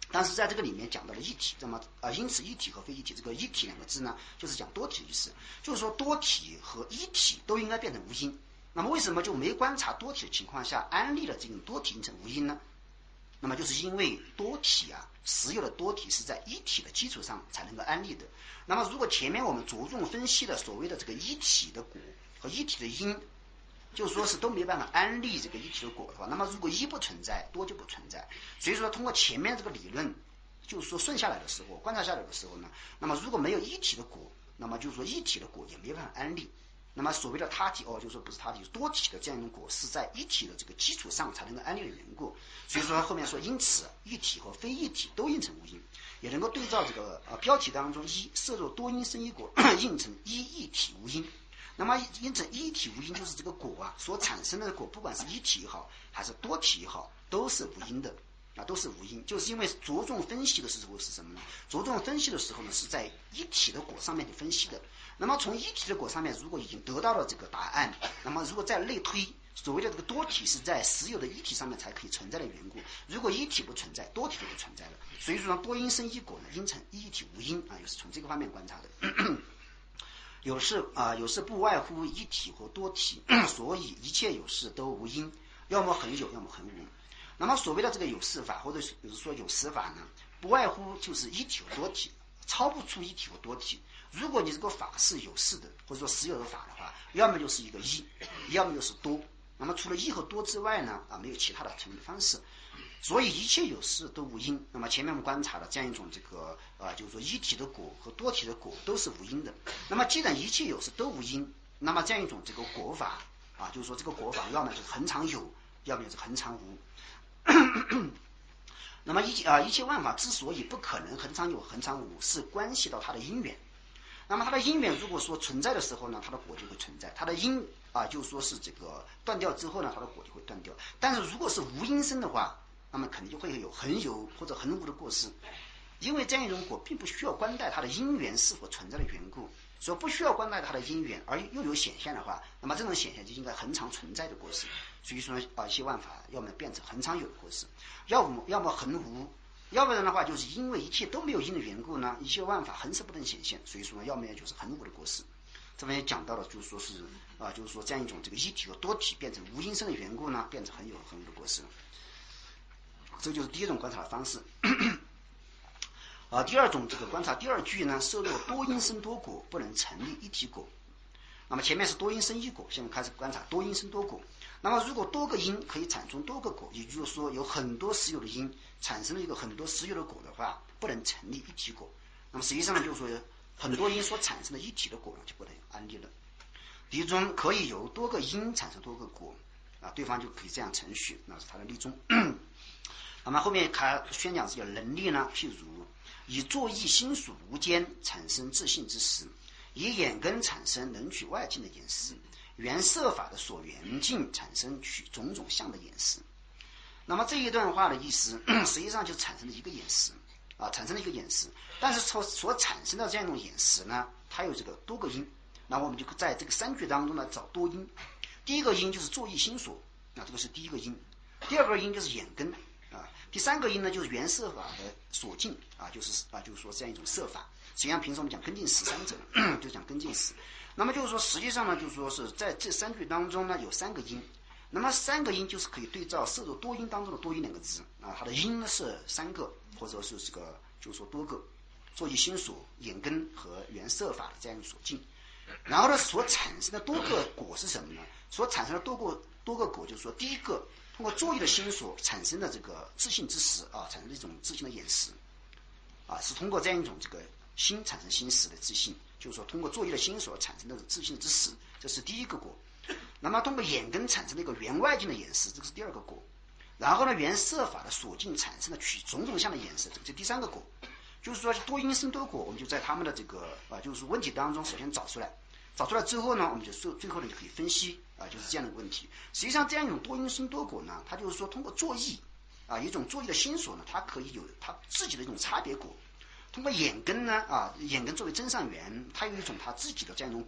但是在这个里面讲到了一体，那么啊，因此一体和非一体，这个一体两个字呢，就是讲多体的意思，就是说多体和一体都应该变成无因。那么为什么就没观察多体的情况下安立了这种多体形成无因呢？那么就是因为多体啊，实有的多体是在一体的基础上才能够安立的。那么如果前面我们着重分析了所谓的这个一体的果和一体的因，就说是都没办法安立这个一体的果的话，那么如果一不存在，多就不存在。所以说通过前面这个理论，就是说顺下来的时候，观察下来的时候呢，那么如果没有一体的果，那么就是说一体的果也没办法安立。那么所谓的他体哦，就是说不是他体，多体的这样一种果是在一体的这个基础上才能够安立的缘故。所以说后面说，因此一体和非一体都应成无因，也能够对照这个呃标题当中一设作多因生一果，应成一一体无因。那么因此一体无因就是这个果啊所产生的果，不管是一体也好还是多体也好，都是无因的啊，都是无因。就是因为着重分析的时候是什么呢？着重分析的时候呢，是在一体的果上面去分析的。那么从一体的果上面，如果已经得到了这个答案，那么如果再类推，所谓的这个多体是在实有的一体上面才可以存在的缘故。如果一体不存在，多体就不存在了。所以说呢，多因生一果呢，因成一体无因啊，也是从这个方面观察的。有事啊、呃，有事不外乎一体或多体，所以一切有事都无因，要么很有，要么很无。那么所谓的这个有事法，或者比如说有实法呢，不外乎就是一体和多体，超不出一体和多体。如果你这个法是有事的，或者说实有的法的话，要么就是一个一，要么就是多。那么除了一和多之外呢，啊，没有其他的成立方式。所以一切有事都无因。那么前面我们观察了这样一种这个啊、呃，就是说一体的果和多体的果都是无因的。那么既然一切有事都无因，那么这样一种这个果法啊，就是说这个果法要么就是恒常有，要么就是恒常无。那么一啊、呃、一切万法之所以不可能恒常有恒常无，是关系到它的因缘。那么它的因缘如果说存在的时候呢，它的果就会存在；它的因啊、呃，就说是这个断掉之后呢，它的果就会断掉。但是如果是无因生的话，那么肯定就会有很有或者很无的过失，因为这样一种果并不需要观待它的因缘是否存在的缘故，所以不需要观待它的因缘，而又有显现的话，那么这种显现就应该恒常存在的过失。所以说呢，啊，一些万法要么变成恒常有的过失，要么要么恒无，要不然的话就是因为一切都没有因的缘故呢，一切万法恒是不能显现，所以说呢，要么就是恒无的过失。这边也讲到了，就是说是啊，就是说这样一种这个一体和多体变成无因生的缘故呢，变成很有恒无的过失。这就是第一种观察的方式。啊，第二种这个观察第二句呢，设若多因生多果，不能成立一体果。那么前面是多因生一果，现在开始观察多因生多果。那么如果多个因可以产生多个果，也就是说有很多实有的因产生了一个很多实有的果的话，不能成立一体果。那么实际上呢，就是说很多因所产生的一体的果呢，就不能安立了。例中可以由多个因产生多个果啊，对方就可以这样程序，那是他的例中。那么后面他宣讲这个能力呢，譬如以作意心属无间产生自性之时，以眼根产生能取外境的眼识，缘色法的所缘境产生取种种相的眼识。那么这一段话的意思，实际上就产生了一个眼识啊，产生了一个眼识。但是所所产生的这样一种眼识呢，它有这个多个因。那我们就在这个三句当中呢找多因。第一个因就是作意心所，那这个是第一个因。第二个因就是眼根啊，第三个因呢就是缘色法的所境啊，就是啊就是说这样一种色法。实际上平时我们讲根境识三者，就讲根境识。那么就是说实际上呢，就是说是在这三句当中呢有三个因。那么三个因就是可以对照摄入多因当中的多因两个字啊，它的因呢是三个，或者是这个就是说多个，作意心所、眼根和缘色法的这样一种所境。然后呢，所产生的多个果是什么呢？所产生的多个多个果，就是说，第一个通过作意的心所产生的这个自性之识啊，产生一种自性的眼识啊，是通过这样一种这个心产生心识的自性，就是说通过作意的心所产生的自性之识，这是第一个果。那么通过眼根产生的一个缘外境的眼识，这个是第二个果。然后呢，缘色法的所境产生的取种种相的眼识，这个是第三个果。就是说多因生多果，我们就在他们的这个啊，就是问题当中首先找出来，找出来之后呢，我们就最后呢就可以分析啊，就是这样的问题。实际上这样一种多因生多果呢，它就是说通过作意啊，一种作意的心所呢，它可以有它自己的一种差别果。通过眼根呢啊，眼根作为真上缘，它有一种它自己的这样一种果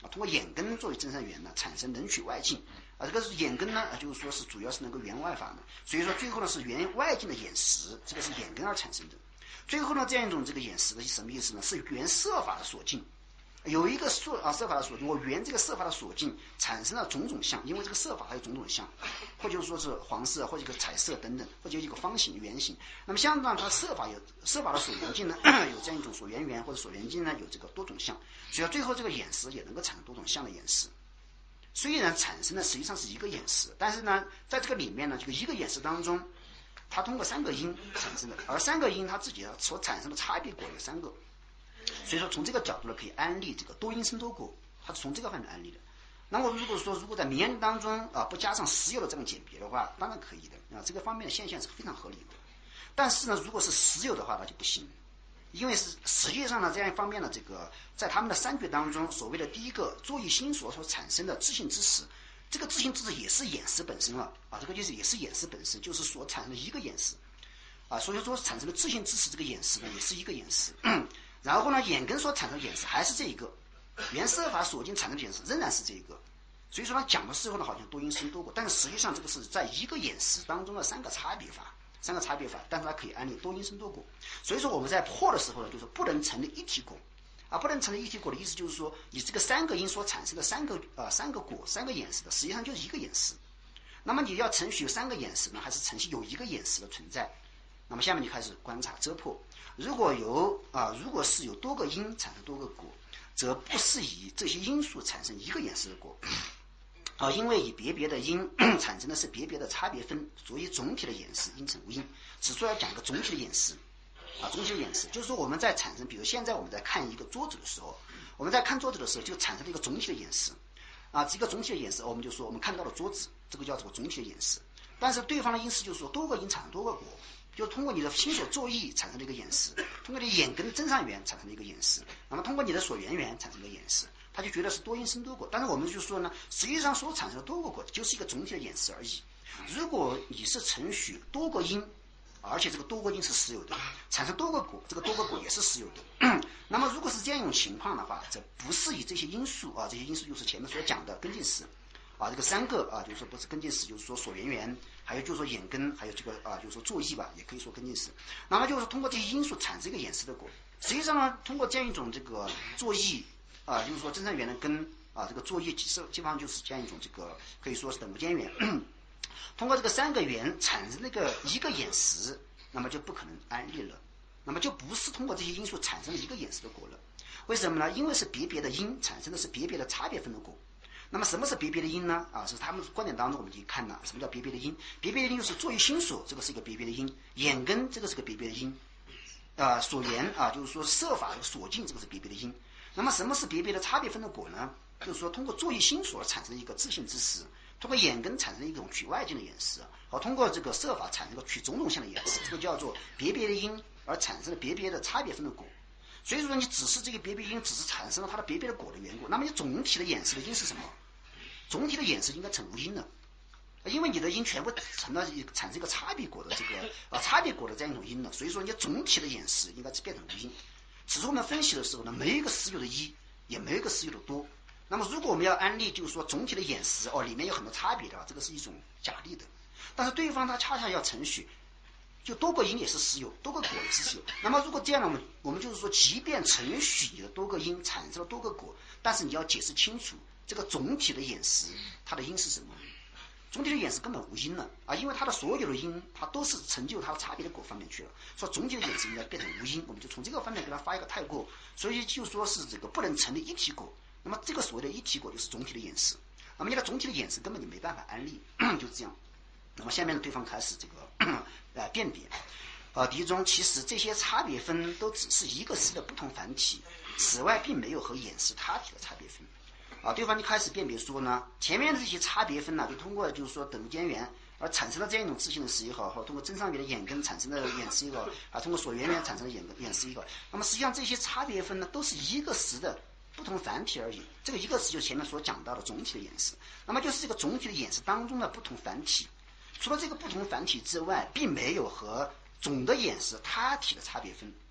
啊，通过眼根作为增上缘呢，产生能取外境啊，这个是眼根呢，啊、就是说是主要是能够缘外法的，所以说最后呢是缘外境的眼识，这个是眼根而产生的。最后呢，这样一种这个眼识的是什么意思呢？是缘色法的所境。有一个色啊色法的所境，我缘这个色法的所境产生了种种相，因为这个色法还有种种相，或者说是黄色或者一个彩色等等，或者一个方形圆形。那么相当它色法有色法的所缘境呢，有这样一种所缘缘或者所缘境呢，有这个多种相，所以最后这个眼识也能够产生多种相的眼识。虽然产生的实际上是一个眼识，但是呢，在这个里面呢，这个一个眼识当中，它通过三个因产生的，而三个因它自己所产生的差别果有三个。所以说从这个角度呢，可以安立这个多因生多果，它是从这个方面安立的。那么如果说如果在名言当中啊不加上实有的这种简别的话，当然可以的啊，这个方面的现象是非常合理的。但是呢，如果是实有的话，那就不行，因为是实际上呢这样一方面的这个在他们的三觉当中，所谓的第一个作意心所所产生的自性之识，这个自性之识也是眼识本身了啊，这个就是也是眼识本身，就是所产生的一个眼识啊，所以说产生的自性之识这个眼识呢，也是一个眼识。然后呢，眼根所产生的眼识还是这一个，缘色法所境产生的眼识仍然是这一个。所以说他讲的时候呢，好像多因生多果，但是实际上这个是在一个眼识当中的三个差别法，三个差别法，但是它可以安立多因生多果。所以说我们在破的时候呢，就是不能成立一体果啊，不能成立一体果的意思就是说，你这个三个因所产生的三个啊、呃、三个果三个眼识的，实际上就是一个眼识。那么你要程序有三个眼识呢，还是程序有一个眼识的存在？那么下面就开始观察遮破。如果有啊，如果是有多个因产生多个果，则不是以这些因素产生一个眼识的果啊，因为以别别的因产生的是别别的差别分，所以总体的眼识因成无因。此处要讲一个总体的眼识啊，总体的眼识就是说我们在产生，比如现在我们在看一个桌子的时候，我们在看桌子的时候就产生了一个总体的眼识啊，这个总体的眼识，我们就说我们看到了桌子，这个叫做总体的眼识。但是对方的因识就是说多个因产生多个果。就通过你的心所作意产生的一个眼识，通过你的眼根增上缘产生的一个眼识，那么通过你的所缘缘产生的一个眼识，他就觉得是多因生多果。但是我们就说呢，实际上所产生的多个果就是一个总体的眼识而已。如果你是承许多个因，而且这个多个因是实有的，产生多个果，这个多个果也是实有的。那么如果是这样一种情况的话，这不是以这些因素啊，这些因素就是前面所讲的根进识啊，这个三个啊，就是说不是根进识，就是说所缘缘。还有就是说眼根，还有这个啊，就是说作意吧，也可以说根进识。那么就是通过这些因素产生一个眼识的果。实际上呢，通过这样一种这个作意啊，就是说真正缘的根啊，这个作意基基本上就是这样一种这个可以说是等无间缘。通过这个三个缘产生那个一个眼识，那么就不可能安立了，那么就不是通过这些因素产生了一个眼识的果了。为什么呢？因为是别别的因产生的是别别的差别分的果。那么什么是别别的因呢？啊，是他们观点当中我们可以看了，什么叫别别的因？别别的因就是作意心所，这个是一个别别的因；眼根这个是个别别的因；啊，所缘啊，就是说色法所境这个是别别的因。那么什么是别别的差别分的果呢？就是说通过作意心所产生一个自性之识，通过眼根产生一种取外境的眼识，和通过这个色法产生一个取种种相的眼识，这个叫做别别的因而产生了别别的差别分的果。所以说你只是这个别别因只是产生了它的别别的果的缘故，那么你总体的眼识的因是什么？总体的眼识应该成无因了，因为你的因全部成了产生一个差别果的这个啊差别果的这样一种因了，所以说你总体的眼识应该是变成无因。此处我们分析的时候呢，没有一个实有的一，也没有一个实有的多。那么如果我们要安立，就是说总体的眼识哦里面有很多差别的话，这个是一种假立的。但是对方他恰恰要承许，就多个因也是实有，多个果也是实有。那么如果这样呢，我们我们就是说，即便承许你的多个因产生了多个果，但是你要解释清楚。这个总体的眼识，它的因是什么？总体的眼识根本无因了啊，因为它的所有的因，它都是成就它差别的果方面去了。说总体的眼识应该变成无因，我们就从这个方面给它发一个太过，所以就说是这个不能成立一体果。那么这个所谓的一体果就是总体的眼识，那么你的总体的眼识根本就没办法安立，就是这样。那么下面对方开始这个呃辨别，呃，第一中其实这些差别分都只是一个识的不同繁体，此外并没有和眼识他体的差别分。啊，对方就开始辨别说呢，前面的这些差别分呢，就通过就是说等无间缘而产生了这样一种自性的识也好，或通过真上缘的眼根产生的眼识也好，啊，通过所缘缘产生的眼眼识也好，那么实际上这些差别分呢，都是一个识的不同繁体而已。这个一个识就是前面所讲到的总体的眼识，那么就是这个总体的眼识当中的不同繁体。除了这个不同繁体之外，并没有和总的眼识他体的差别分。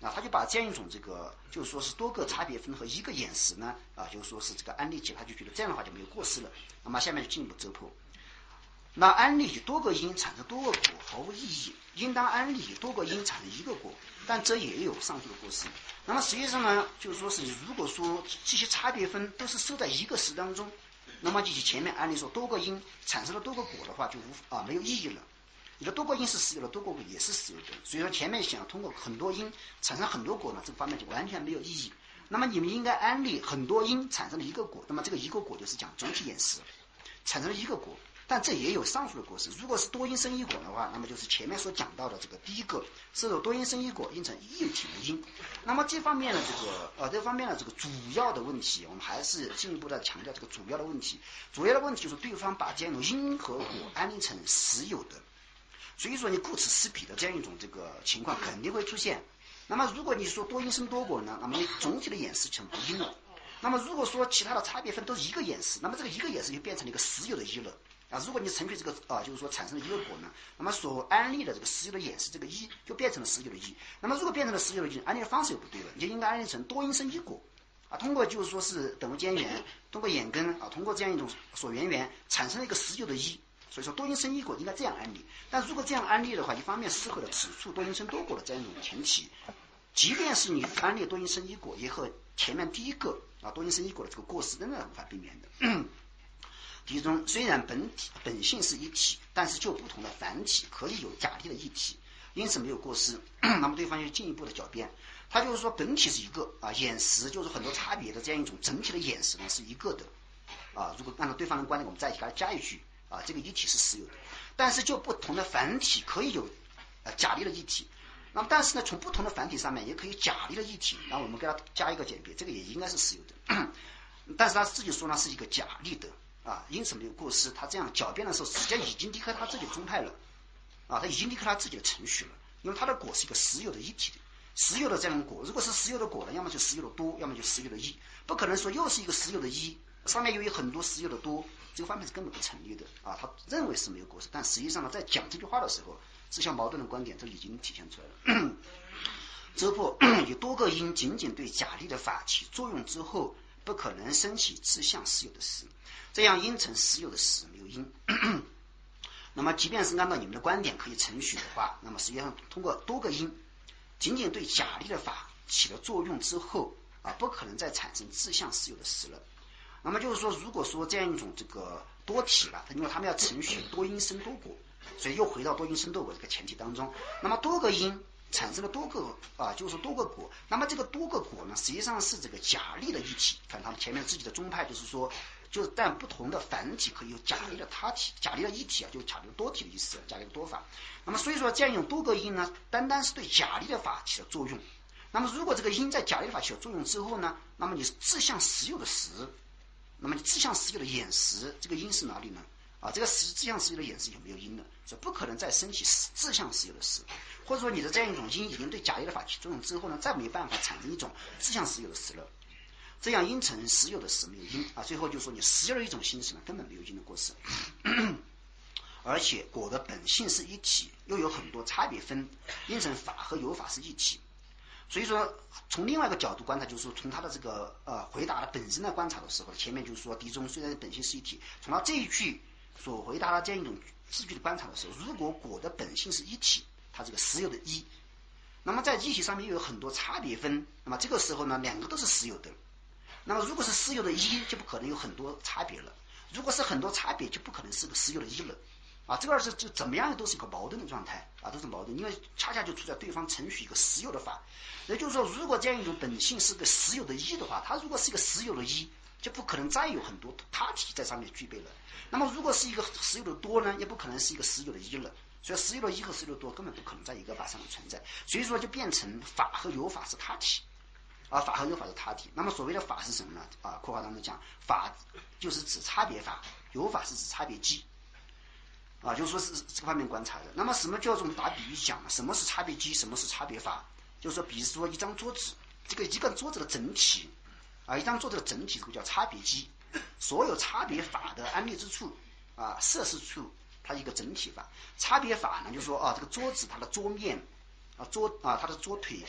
啊，他就把这样一种这个，就是说是多个差别分和一个演示呢，啊，就是说是这个安利起，他就觉得这样的话就没有过失了。那么下面就进一步折破。那安利以多个因产生多个果毫无意义，应当安利以多个因产生一个果，但这也有上述的过失。那么实际上呢，就是说是如果说这些差别分都是收在一个时当中，那么就前面安利说多个因产生了多个果的话，就无啊没有意义了。你的多个因是实有的，多个果也是实有的，所以说前面想通过很多因产生很多果呢，这个方面就完全没有意义。那么你们应该安利很多因产生了一个果，那么这个一个果就是讲总体演示产生了一个果，但这也有上述的过失。如果是多因生一果的话，那么就是前面所讲到的这个第一个是有多因生一果因成一体的因。那么这方面的这个呃这方面的这个主要的问题，我们还是进一步的强调这个主要的问题。主要的问题就是对方把这样一种因和果安利成实有的。所以说你顾此失彼的这样一种这个情况肯定会出现。那么如果你说多因生多果呢，那么你总体的演示成无因了。那么如果说其他的差别分都是一个演示，那么这个一个演示就变成了一个实有的一了啊。如果你程序这个啊，就是说产生了一个果呢，那么所安利的这个实有的演示这个一就变成了实有的一。那么如果变成了实有的一，安利的方式又不对了，你就应该安利成多因生一果啊。通过就是说是等无间缘，通过眼根啊，通过这样一种所缘缘产生了一个实有的一。所以说多因生一果应该这样安利，但如果这样安利的话，一方面失毁了此处多因生多果的这样一种前提，即便是你安利多因生一果，也和前面第一个啊多因生一果的这个过失仍然无法避免的。其中虽然本体本性是一体，但是就不同的反体可以有假立的一体，因此没有过失。那么对方就进一步的狡辩，他就是说本体是一个啊，演识就是很多差别的这样一种整体的演识呢是一个的啊。如果按照对方的观点，我们再给他加一句。啊，这个一体是实有的，但是就不同的反体可以有呃假立的一体。那么但是呢，从不同的反体上面也可以假立的一体，然后我们给它加一个简别，这个也应该是实有的。但是他自己说呢是一个假立的啊，因此没有过失。他这样狡辩的时候，实际上已经离开他自己的宗派了啊，他已经离开他自己的程序了，因为他的果是一个实有的一体的。实有的这样的果，如果是实有的果呢，要么就实有的多，要么就实有的一，不可能说又是一个实有的一，上面又有很多实有的多，这个方面是根本不成立的啊。他认为是没有过失，但实际上呢，在讲这句话的时候，自相矛盾的观点都已经体现出来了。折破有多个因仅仅对假立的法起作用之后，不可能生起自相实有的实，这样因成实有的实，没有因。那么即便是按照你们的观点可以程序的话，那么实际上通过多个因仅仅对假立的法起了作用之后啊，不可能再产生自相实有的实了。那么就是说，如果说这样一种这个多体了，因为他们要程序多因生多果，所以又回到多因生多果这个前提当中。那么多个因产生了多个啊，就是多个果。那么这个多个果呢，实际上是这个假立的一体。看他们前面自己的宗派就是说，就是但不同的反体可以有假立的他体，假立的一体啊，就是假立的多体的意思，假立的多法。那么所以说这样一种多个因呢，单单是对假立的法起了作用。那么如果这个因在假立的法起了作用之后呢，那么你自相实有的实。那么你自相实有的演识，这个因是哪里呢？啊，这个实自相实有的演识有没有因呢？所以不可能再升起自相实有的实，或者说你的这样一种因已经对假立的法起作用之后呢，再没办法产生一种自相实有的实了。这样因成实有的实没有因啊，最后就说你实有的一种心识呢，根本没有因的过失。而且果的本性是一体，又有很多差别分，因成法和有法是一体。所以说，从另外一个角度观察，就是说从他的这个呃回答的本身来观察的时候，前面就是说敌中虽然本性是一体，从他这一句所回答的这样一种字句的观察的时候，如果果的本性是一体，它这个实有的一，那么在一体上面又有很多差别分，那么这个时候呢，两个都是实有的。那么如果是实有的一，就不可能有很多差别了；如果是很多差别，就不可能是个实有的一了。啊，这个是就怎么样都是一个矛盾的状态啊，都是矛盾，因为恰恰就处在对方程序一个实有的法，也就是说，如果这样一种本性是个实有的一的话，它如果是一个实有的一，就不可能再有很多他体在上面具备了。那么如果是一个实有的多呢，也不可能是一个实有的一了。所以实有的一和实有的多根本不可能在一个法上存在，所以说就变成法和有法是他体。啊，法和有法是他体。那么所谓的法是什么呢？啊，括号当中讲，法就是指差别法，有法是指差别机。啊，就是说是这个方面观察的。那么什么叫做我们打比喻讲呢？什么是差别机？什么是差别法？就是说，比如说一张桌子，这个一个桌子的整体，啊，一张桌子的整体，这个叫差别机。所有差别法的安立之处，啊，设施处，它一个整体法。差别法呢，就是说啊，这个桌子它的桌面，啊桌啊它的桌腿，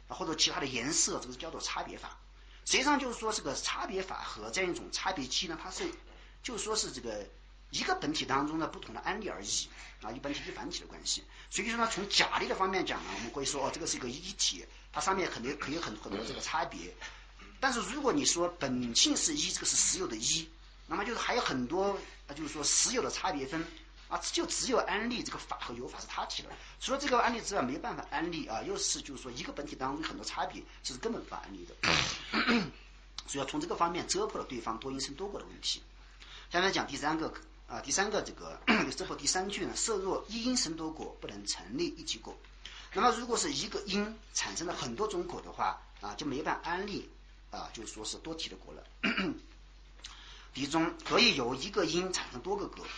或者其他的颜色，这个叫做差别法。实际上就是说这个差别法和这样一种差别积呢，它是就是说是这个一个本体当中的不同的案例而已啊，一本体一反体的关系。所以说呢，从假例的方面讲呢，我们会说哦，这个是一个一体，它上面肯定可以很很多这个差别。但是如果你说本性是一，这个是实有的一，那么就是还有很多啊，就是说实有的差别分啊，就只有安立这个法和有法是他提的，除了这个安立之外没办法安立啊，又是就是说一个本体当中很多差别，这是根本无法安立的。所以要从这个方面遮破了对方多因生多果的问题。下面讲第三个啊，第三个这个遮破第三句呢，设若一因生多果，不能成立一即果。那么如果是一个因产生了很多种果的话啊，就没办法安立啊，就是说是多体的果了。比中可以由一个因产生多个果，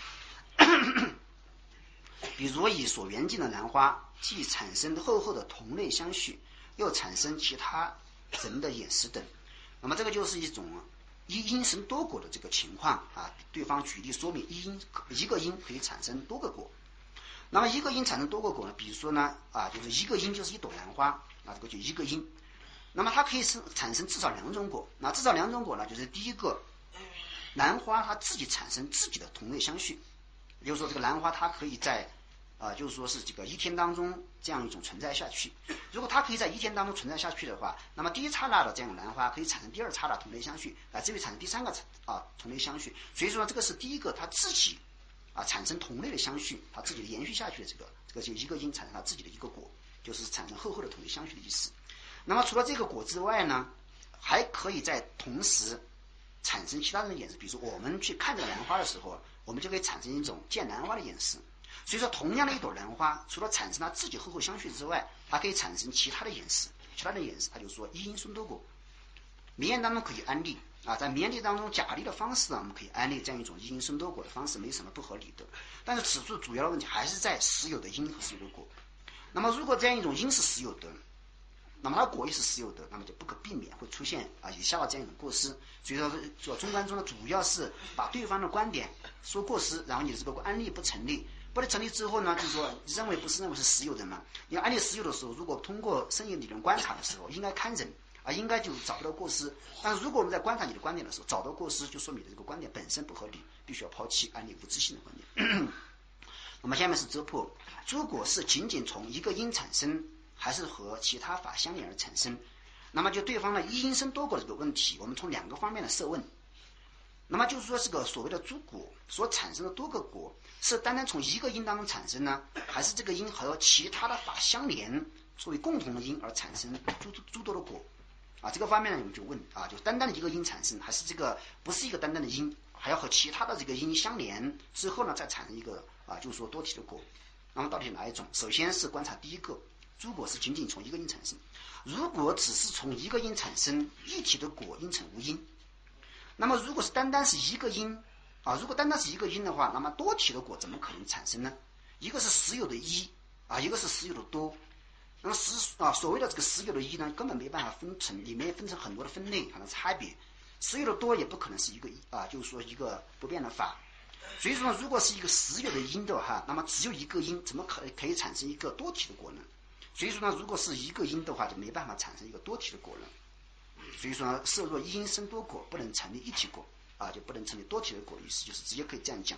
比如以所缘境的兰花，既产生厚厚的同类相续，又产生其他人的眼识等。那么这个就是一种一因生多果的这个情况啊。对方举例说明一因一个因可以产生多个果。那么一个因产生多个果呢？比如说呢啊，就是一个因就是一朵兰花啊，这个就一个因。那么它可以生产生至少两种果。那至少两种果呢，就是第一个，兰花它自己产生自己的同类相续，也就是说这个兰花它可以在啊、呃，就是说是这个一天当中这样一种存在下去。如果它可以在一天当中存在下去的话，那么第一刹那的这样的兰花可以产生第二刹那同类相续，乃至于产生第三个啊同类相续。所以说这个是第一个它自己啊产生同类的相续，它自己延续下去的这个这个就一个因产生它自己的一个果，就是产生厚厚的同类相续的意思。那么除了这个果之外呢，还可以在同时产生其他人的眼识。比如说我们去看这个兰花的时候，我们就可以产生一种见兰花的眼识。所以说同样的一朵兰花，除了产生它自己厚厚相续之外，它可以产生其他的眼识，其他的眼识它就说一因生多果。名言当中可以安立啊，在名言例当中假立的方式呢，我们可以安立这样一种一因生多果的方式，没什么不合理的。但是此处主要的问题还是在实有的因和实有的果。那么如果这样一种因是实有的，那么它果也是实有的，那么就不可避免会出现啊以下的这样一种过失。所以说说中观中呢，主要是把对方的观点说过失，然后你这个案例不成立，不能成立之后呢，就是说认为不是认为是实有的嘛。你案例实有的时候，如果通过生意理论观察的时候，应该看人啊，应该就找不到过失。但是如果我们在观察你的观点的时候找到过失，就说明你的这个观点本身不合理，必须要抛弃案例无自性的观点。那么下面是遮破，诸果是仅仅从一个因产生，还是和其他法相连而产生？那么就对方的一因生多果的这个问题，我们从两个方面来设问。那么就是说这个所谓的诸果所产生的多个果，是单单从一个因当中产生呢，还是这个因和其他的法相连，作为共同的因而产生诸诸多的果？啊，这个方面呢，我们就问啊，就单单的一个因产生，还是这个不是一个单单的因，还要和其他的这个因相连之后呢，再产生一个啊，就是说多体的果。那么到底是哪一种？首先是观察第一个，诸果是仅仅从一个因产生。如果只是从一个因产生，一体的果因成无因。那么如果是单单是一个因啊，如果单单是一个因的话，那么多体的果怎么可能产生呢？一个是实有的一啊，一个是实有的多。那么实啊，所谓的这个实有的一呢，根本没办法分成，里面分成很多的分类，很多差别。实有的多也不可能是一个啊，就是说一个不变的法。所以说，如果是一个实有的因的话，那么只有一个因，怎么可可以产生一个多体的果呢？所以说呢，如果是一个因的话，就没办法产生一个多体的果了。所以说呢，设若一因生多果，不能成立一体果啊，就不能成立多体的果的意思，就是直接可以这样讲。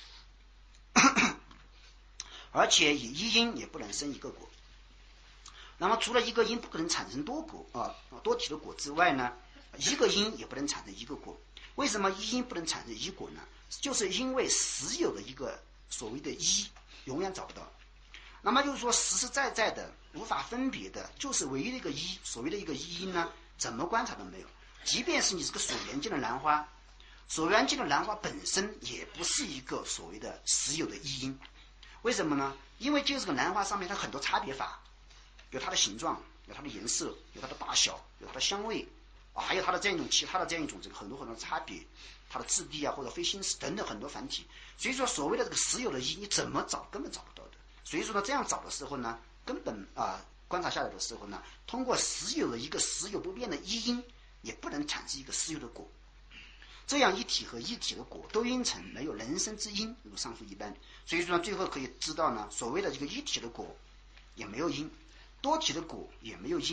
而且以一因也不能生一个果。那么除了一个因不可能产生多果啊多体的果之外呢，一个因也不能产生一个果。为什么一因不能产生一果呢？就是因为实有的一个所谓的一永远找不到。那么就是说实实在在的无法分别的，就是唯一的一个一，所谓的一个一因呢，怎么观察都没有。即便是你这个所缘境的兰花，所缘境的兰花本身也不是一个所谓的实有的一因。为什么呢？因为就这个兰花上面它很多差别法，有它的形状，有它的颜色，有它的大小，有它的香味啊，还有它的这样一种其他的这样一种这个很多很多的差别，它的质地啊或者非心识等等很多繁体。所以说所谓的这个实有的一，你怎么找根本找不到的。所以说呢，这样找的时候呢，根本啊观察下来的时候呢，通过实有的一个实有不变的一因，也不能产生一个实有的果。这样一体和一体的果都因成没有人生之因，如上述一般。所以说呢，最后可以知道呢，所谓的这个一体的果也没有因，多体的果也没有因，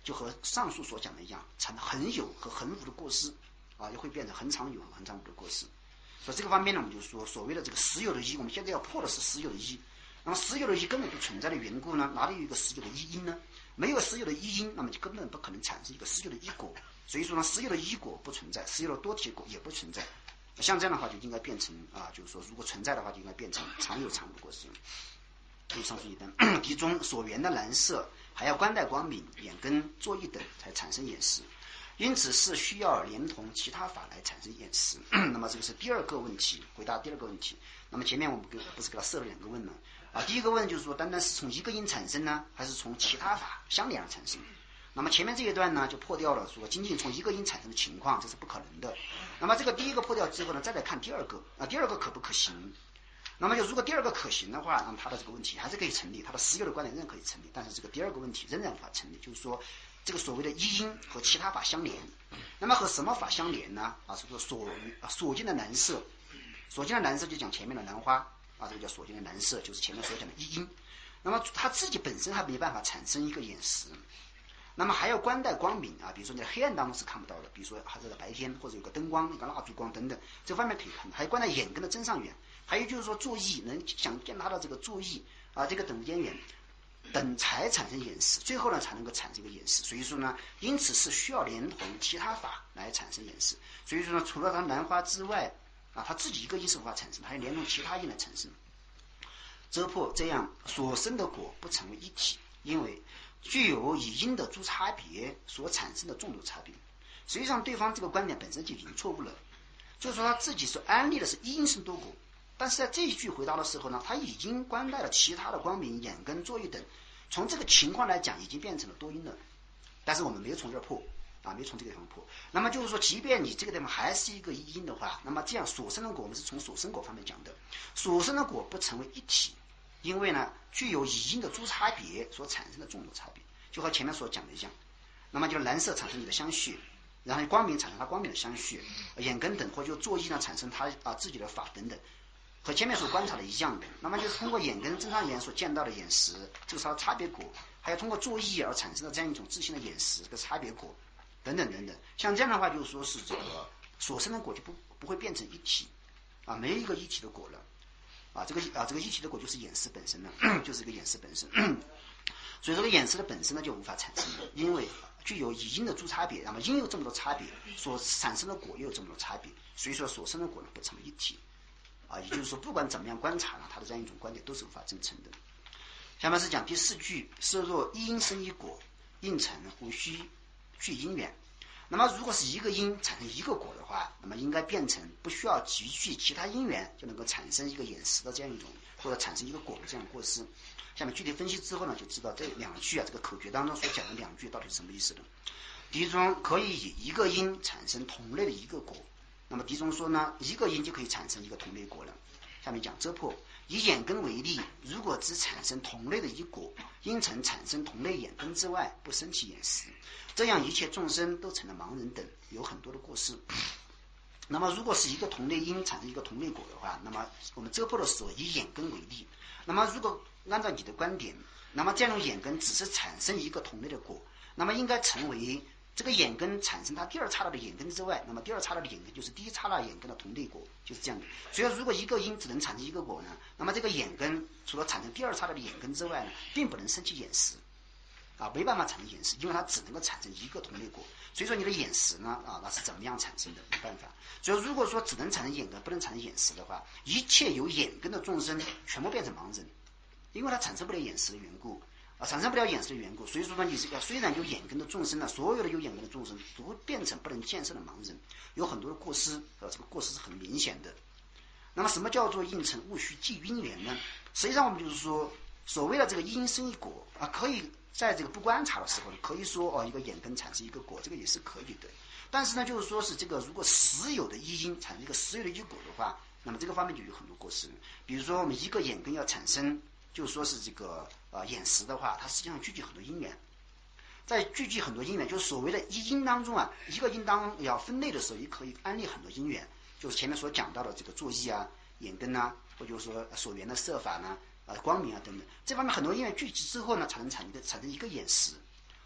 就和上述所讲的一样，成恒有和恒无的过失啊，也会变成恒常有和恒常无的过失。所以这个方面呢，我们就说所谓的这个实有的一，我们现在要破的是实有的一。那么实有的一根本不存在的缘故呢，哪里有一个实有的一因呢？没有实有的一因，那么就根本不可能产生一个实有的一果。所以说呢，实有的一果不存在，实有的多体果也不存在。像这样的话，就应该变成啊，就是说，如果存在的话，就应该变成常有常无的过失。以上述一等，其中所缘的蓝色还要观待光明、眼根、作意等才产生眼识，因此是需要连同其他法来产生眼识。那么这个是第二个问题，回答第二个问题。那么前面我们不是给他设了两个问呢？啊，第一个问就是说，单单是从一个因产生呢，还是从其他法相连而产生？那么前面这一段呢，就破掉了说仅仅从一个因产生的情况，这是不可能的。那么这个第一个破掉之后呢，再来看第二个啊，第二个可不可行？那么就如果第二个可行的话，那么他的这个问题还是可以成立，他的实有的观点仍然可以成立，但是这个第二个问题仍然无法成立，就是说这个所谓的一因和其他法相连。那么和什么法相连呢？啊，是说所所见的蓝色，所见的蓝色就讲前面的兰花啊，这个叫所见的蓝色，就是前面所讲的一因。那么他自己本身还没办法产生一个眼识。那么还要观待光明啊，比如说你在黑暗当中是看不到的，比如说还是在白天或者有个灯光、一个蜡烛光等等，这方面可以看。还有观待眼根的真上缘，还有就是说作意，能想见他的这个作意啊，这个等间缘等才产生眼识，最后呢才能够产生一个眼识。所以说呢，因此是需要连同其他法来产生眼识。所以说呢，除了它兰花之外啊，它自己一个因是无法产生，还要连同其他因来产生。遮破这样所生的果不成为一体，因为具有以因的诸差别所产生的众多差别。实际上对方这个观点本身就已经错误了，就是说他自己所安立的是一因生多果，但是在这一句回答的时候呢，他已经观待了其他的光明、眼根、作意等，从这个情况来讲已经变成了多因了，但是我们没有从这儿破啊，没有从这个地方破。那么就是说，即便你这个地方还是一个一因的话，那么这样所生的果，我们是从所生果方面讲的，所生的果不成为一体，因为呢，具有以因的诸差别所产生的众多差别，就和前面所讲的一样。那么就是蓝色产生你的相续，然后光明产生它光明的相续，眼根等或就作意呢产生它啊自己的法等等，和前面所观察的一样的。那么就是通过眼根正常眼所见到的眼识，这个是它的差别果，还有通过作意而产生的这样一种自性的眼识，这个差别果等等等等。像这样的话，就是说是这个所生的果就不不会变成一体啊，没有一个一体的果了。啊，这个啊，这个一体的果就是眼识本身了，就是一个眼识本身。所以这个眼识的本身呢就无法产生了，因为具有以因的诸差别，那么因有这么多差别，所产生的果又有这么多差别，所以说所生的果呢不成为一体。啊，也就是说不管怎么样观察呢，他的这样一种观点都是无法证成的。下面是讲第四句，设若一因生一果，应成无需具因缘。那么如果是一个因产生一个果的话，那么应该变成不需要集聚其他因缘就能够产生一个眼识的这样一种，或者产生一个果的这样的过失。下面具体分析之后呢，就知道这两句啊，这个口诀当中所讲的两句到底是什么意思的。第一中可以以一个因产生同类的一个果，那么第一中说呢，一个因就可以产生一个同类果了。下面讲遮破，以眼根为例，如果只产生同类的一果，因曾产生同类眼根之外，不生起眼识，这样一切众生都成了盲人等，有很多的过失。那么如果是一个同类因产生一个同类果的话，那么我们遮破的时候以眼根为例，那么如果按照你的观点，那么这样的眼根只是产生一个同类的果，那么应该成为这个眼根产生它第二刹那的眼根之外，那么第二刹那的眼根就是第一刹那眼根的同类果，就是这样的。所以如果一个因只能产生一个果呢，那么这个眼根除了产生第二刹那的眼根之外呢，并不能生起眼识啊，没办法产生眼识，因为它只能够产生一个同类果。所以说你的眼识呢啊，那是怎么样产生的？没办法。所以如果说只能产生眼根，不能产生眼识的话，一切有眼根的众生全部变成盲人，因为它产生不了眼识的缘故。啊，产生不了眼识的缘故，所以说呢，你这个虽然有眼根的众生呢，所有的有眼根的众生都会变成不能见色的盲人，有很多的过失，呃，这个过失是很明显的。那么什么叫做应成勿须即因缘呢？实际上我们就是说，所谓的这个因生一果啊，可以在这个不观察的时候，可以说哦，一个眼根产生一个果，这个也是可以的。但是呢，就是说是这个如果实有的一因产生一个实有的一果的话，那么这个方面就有很多过失。比如说我们一个眼根要产生，就说是这个呃眼识的话，它实际上聚集很多因缘，在聚集很多因缘，就是所谓的一因当中啊，一个因当要分类的时候，也可以安立很多因缘，就是前面所讲到的这个作意啊、眼根啊，或者说所缘的色法呢、啊光明啊等等，这方面很多因缘聚集之后呢，才能产生一个产生一个眼识。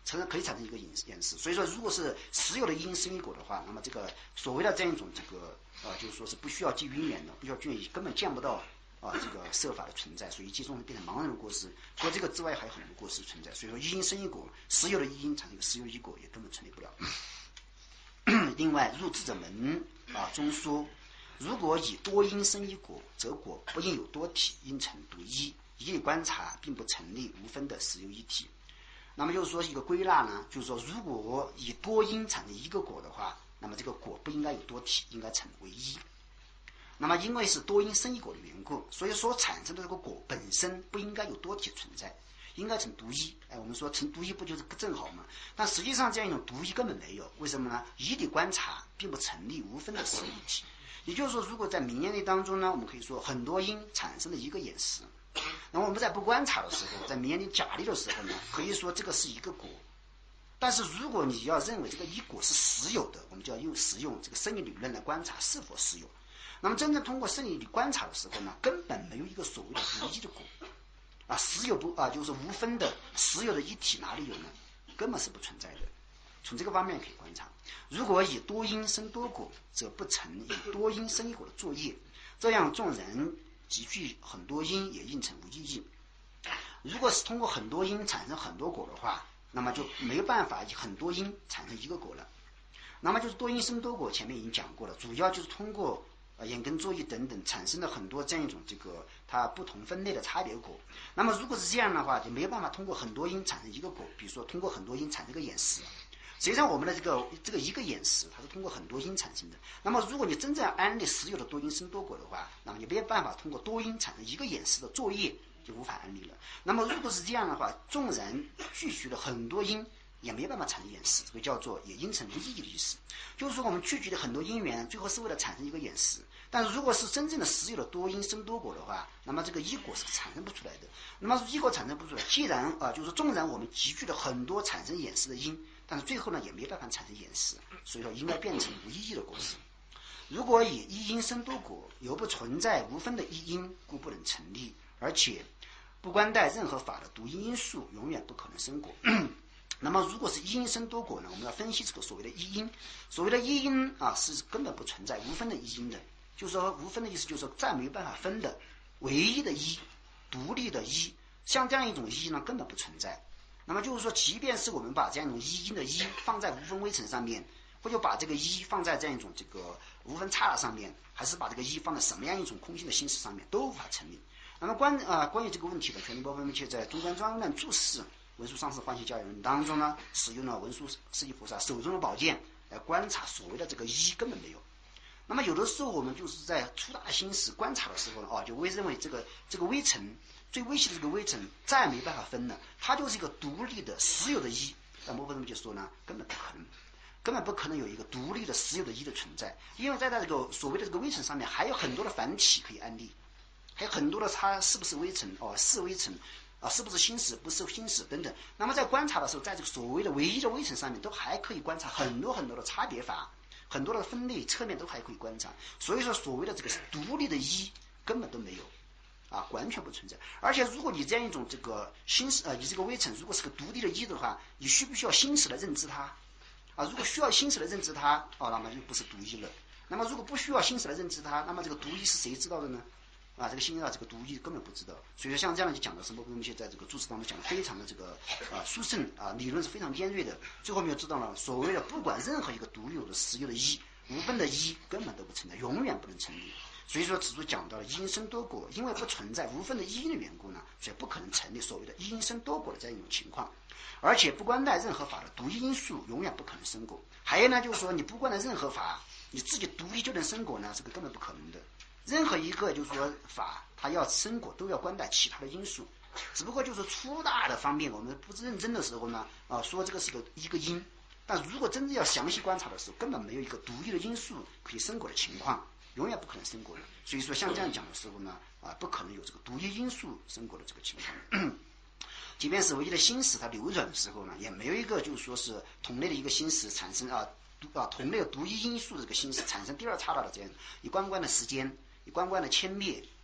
产生可以产生一个延时。所以说，如果是实有的一因生一果的话，那么这个所谓的这样一种这个啊、呃，就是说是不需要记因缘的，不需要记因缘，根本见不到啊这个设法的存在，所以一切众生变成盲人的过失。除了这个之外，还有很多过失存在。所以说，一因生一果，实有的一因产生一个实有的一果，也根本成立不了。另外，入智者门啊中说，如果以多因生一果，则果不应有多体，应成独一。以理观察，并不成立无分的实有一体。那么就是说一个归纳呢，就是说如果以多因产生一个果的话，那么这个果不应该有多体，应该成为一。那么因为是多因生一果的缘故，所以说产生的这个果本身不应该有多体存在，应该成独一。哎，我们说成独一不就是正好吗？但实际上这样一种独一根本没有，为什么呢？以理观察并不成立无分的实有一体。也就是说，如果在明眼力当中呢，我们可以说很多因产生了一个眼识。那么我们在不观察的时候，在明眼力假立的时候呢，可以说这个是一个果。但是如果你要认为这个一果是实有的，我们就要用使用这个生理理论来观察是否实有。那么真正通过生理理观察的时候呢，根本没有一个所谓的独一的果啊，实有不啊，就是无分的实有的一体哪里有呢？根本是不存在的。从这个方面可以观察，如果以多因生多果，则不成以多因生一果的作业，这样众人集聚很多因也应成无意义。如果是通过很多因产生很多果的话，那么就没有办法以很多因产生一个果了。那么就是多因生多果，前面已经讲过了，主要就是通过呃眼根作意等等产生了很多这样一种这个它不同分类的差别果。那么如果是这样的话，就没有办法通过很多因产生一个果，比如说通过很多因产生一个眼识。实际上我们的这个这个一个眼识，它是通过很多因产生的。那么如果你真正安立实有的多因生多果的话，那么你没有办法通过多因产生一个眼识的作业，就无法安立了。那么如果是这样的话，众人聚集了很多因，也没有办法产生眼识，这个叫做也因成无意义的意思。就是说我们聚集了很多因缘，最后是为了产生一个眼识。但是如果是真正的实有的多因生多果的话，那么这个一果是产生不出来的。那么一果产生不出来，既然啊、呃，就是众人我们集聚了很多产生眼识的因，但是最后呢也没办法产生眼识，所以说应该变成无意义的果实。如果以一因生多果，犹不存在无分的一因，故不能成立，而且不关待任何法的独一因素，永远不可能生果。那么如果是一因生多果呢，我们要分析这个所谓的一因。所谓的一因啊，是根本不存在无分的一因的，就是说无分的意思就是说再没有办法分的唯一的一，独立的一，像这样一种一呢根本不存在。那么就是说，即便是我们把这样一种一因的一放在无分微尘上面，或者把这个一放在这样一种这个无分刹那上面，还是把这个一放在什么样一种空性的心识上面，都无法成立。那么关啊、呃、关于这个问题的，全力波分切在中观专论注释文殊上师欢喜教育论当中呢，使用了文殊师利菩萨手中的宝剑来观察所谓的这个一根本没有。那么有的时候我们就是在粗大心识观察的时候呢，哦，就会认为这个这个微尘最微细的这个微尘再没办法分了，它就是一个独立的实有的一。但摩诃萨就说呢，根本不可能，根本不可能有一个独立的实有的一的存在，因为在它这个所谓的这个微尘上面还有很多的繁体可以安立，还有很多的它是不是微尘哦，是微尘啊，是不是心识，不是心识等等。那么在观察的时候，在这个所谓的唯一的微尘上面，都还可以观察很多很多的差别法，很多的分类侧面都还可以观察。所以说，所谓的这个独立的一根本都没有。啊，完全不存在。而且，如果你这样一种这个心识，呃，你这个微尘如果是个独立的一的话，你需不需要心识来认知它？啊，如果需要心识来认知它，哦，那么就不是独一了。那么，如果不需要心识来认知它，那么这个独一是谁知道的呢？啊，这个心啊，这个独一根本不知道。所以说，像这样的就讲的什么东西，在这个注释当中讲的非常的这个啊殊胜啊，理论是非常尖锐的。最后面就知道了，所谓的不管任何一个独有的实有的一，无分的一根本都不存在，永远不能成立。所以说，此处讲到了因生多果，因为不存在无分的一因的缘故呢，所以不可能成立所谓的因生多果的这样一种情况。而且不关待任何法的独一因素，永远不可能生果。还有呢，就是说你不关待任何法，你自己独立就能生果呢，这个根本不可能的。任何一个就是说法，它要生果都要关待其他的因素。只不过就是粗大的方面，我们不认真的时候呢，啊，说这个是个一个因，但如果真正要详细观察的时候，根本没有一个独立的因素可以生果的情况。永远不可能生果的，所以说像这样讲的时候呢，啊，不可能有这个独一因素生果的这个情况。即便是唯一的心识它流转的时候呢，也没有一个就是说是同类的一个心识产生啊啊同类的独一因素的这个心识产生第二刹那的这样一关关的时间，一关关的迁灭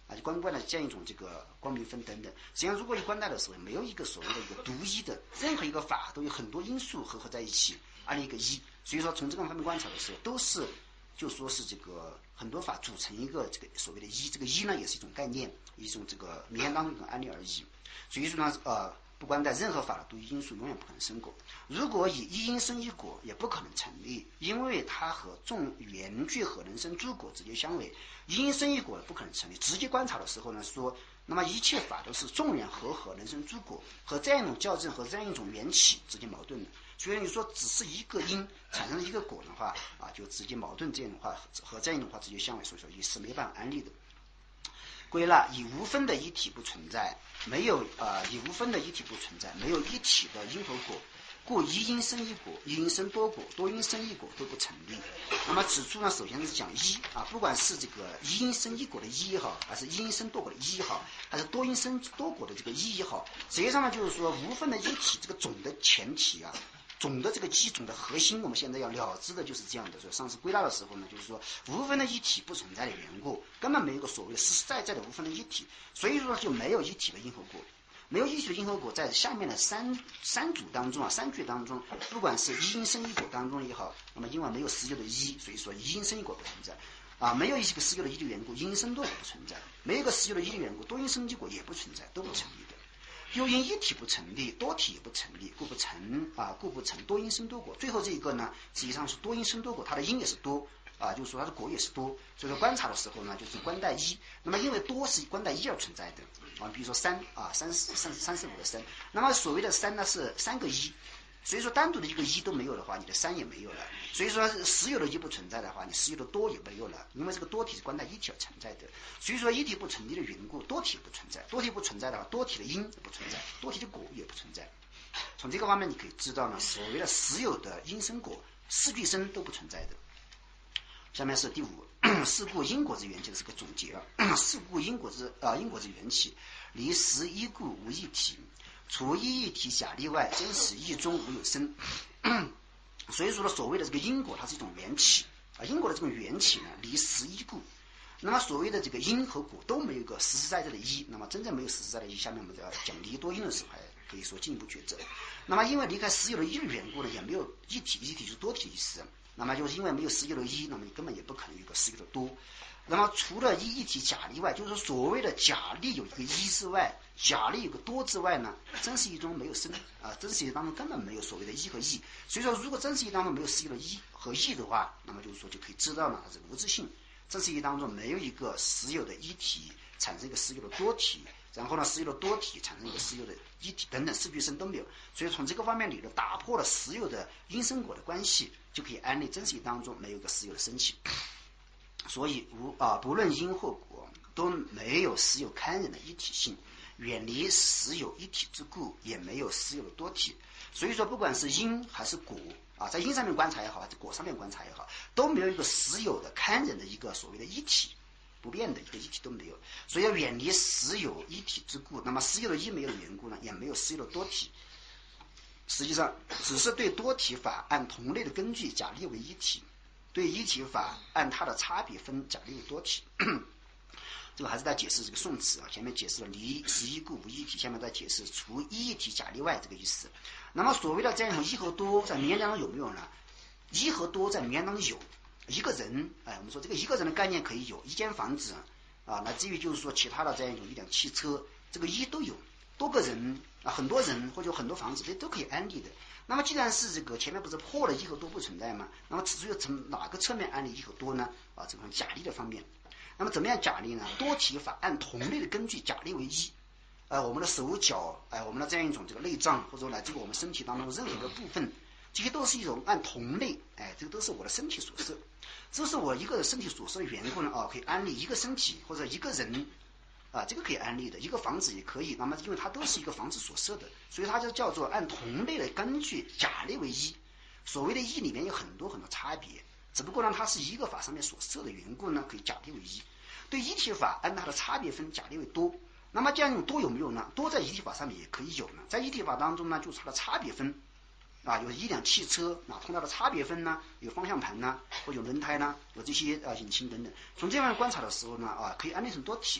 啊，就关不关的这样一种这个光明分等等。实际上，如果一关带的时候，没有一个所谓的一个独一的，任何一个法都有很多因素合合在一起，按一个一。所以说，从这个方面观察的时候，都是就说是这个很多法组成一个这个所谓的一，这个一呢也是一种概念，一种这个名言当中一种案例而已。所以说呢，呃。不关带任何法的独一因素永远不可能生果，如果以一因生一果也不可能成立，因为它和众缘聚合能生诸果直接相违，一因生一果不可能成立。直接观察的时候呢，说那么一切法都是众缘和合能生诸果，和这样一种校正和这样一种缘起直接矛盾的。所以你说只是一个因产生了一个果的话啊，就直接矛盾，这样的话和这样一种话直接相违，所以说也是没办法安立的。归纳以无分的一体不存在，没有啊、呃，以无分的一体不存在，没有一体的因和果，故一因生一果，一因生多果，多因生一果都不成立。那么此处呢，首先是讲一啊，不管是这个一因生一果的一也好，还是一因生多果的一也好，还是多因生多果的这个一也好，实际上呢，就是说无分的一体这个总的前提啊。总的这个基总的核心，我们现在要了知的就是这样的。所以上次归纳的时候呢，就是说无分的一体不存在的缘故，根本没有一个所谓的实实在在的无分的一体，所以说就没有一体的因和果，没有一体的因和果，在下面的三三组当中啊，三句当中，不管是一因生一果当中也好，那么因为没有实有的一，所以说一因生一果不存在啊，没有一个实有的一的缘故，一因生多果不存在，没有一个实有的一的缘故，多因生一果也不存在，都不成立的。又因一体不成立，多体也不成立，故不成啊，故不成多因生多果。最后这一个呢，实际上是多因生多果，它的因也是多啊，就是说它的果也是多。所以说观察的时候呢，就是观待一。那么因为多是观待一而存在的啊，比如说三啊，三四三三四五的三。那么所谓的三呢是三个一，所以说单独的一个一都没有的话，你的三也没有了。所以说实有的一不存在的话，你实有的多也没有了，因为这个多体是观待一体而存在的。所以说一体不成立的缘故，多体不存在，多体不存在的话，多体的因也不存在，多体的果也不存在。从这个方面你可以知道呢，所谓的实有的因生果，四俱生都不存在的。下面是第五，是故因果之缘起，这是个总结了。是故因果之啊、呃、因果之缘起，离实一故无一体，除一一体假例外，真实一中无有生。所以说呢，所谓的这个因果，它是一种缘起啊，因果的这种缘起呢，离实一故。那么所谓的这个因和果都没有一个实实在在的一，那么真正没有实实在在的一，下面我们要讲离多因的时候，还可以说进一步抉择。那么因为离开实有的一的缘故呢，也没有一体，一体就是多体的意思。那么就是因为没有实有的一，那么你根本也不可能有一个实有的多。那么除了一一体假例外，就是说所谓的假例有一个一之外，假例有个多之外呢，真实义中没有生啊，真实义当中根本没有所谓的一和义。所以说，如果真实义当中没有实有的一和义的话，那么就是说就可以知道呢，它是无自性。真实义当中没有一个实有的一体产生一个实有的多体，然后呢，实有的多体产生一个实有的一体等等，四俱生都没有。所以从这个方面里头打破了实有的因生果的关系，就可以安立真实义当中没有一个实有的生起。所以无啊，不论因或果都没有实有堪忍的一体性，远离实有一体之故，也没有实有的多体。所以说，不管是因还是果啊，在因上面观察也好，在果上面观察也好，都没有一个实有的堪忍的一个所谓的一体，不变的一个一体都没有。所以要远离实有一体之故，那么实有的一没有的缘故呢，也没有实有的多体。实际上，只是对多体法按同类的根据假立为一体。对一体法按它的差别分假例为多体。这个还是在解释这个宋词啊，前面解释了离实一故无一体，下面再解释除一一体假例外这个意思。那么所谓的这样一种一和多在名言当中有没有呢？一和多在名言当中有。一个人，哎，我们说这个一个人的概念可以有，一间房子啊，乃至于就是说其他的这样一种一辆汽车，这个一都有。多个人啊，很多人或者很多房子，这都可以安立的。那么既然是这个前面不是破了一和多不存在吗？那么此处又从哪个侧面安立一和多呢？啊，这种假立的方面。那么怎么样假立呢？多体法按同类的根据假立为一。呃，我们的手脚，哎、呃，我们的这样一种这个内脏，或者来自于我们身体当中任何一个部分，这些都是一种按同类，哎，这个都是我的身体所设。这是我一个身体所设的缘故呢，啊，可以安立一个身体或者一个人。啊，这个可以安立的，一个房子也可以。那么，因为它都是一个房子所设的，所以它就叫做按同类的根据假立为一。所谓的一里面有很多很多差别，只不过呢，它是一个法上面所设的缘故呢，可以假立为一。对一体法按它的差别分假立为多。那么这样一种多有没有呢？多在一体法上面也可以有呢。在一体法当中呢，就是它的差别分啊，有一辆汽车啊，从它的差别分呢，有方向盘呢，或有轮胎呢，有这些啊引擎等等。从这样观察的时候呢，啊，可以安立成多体。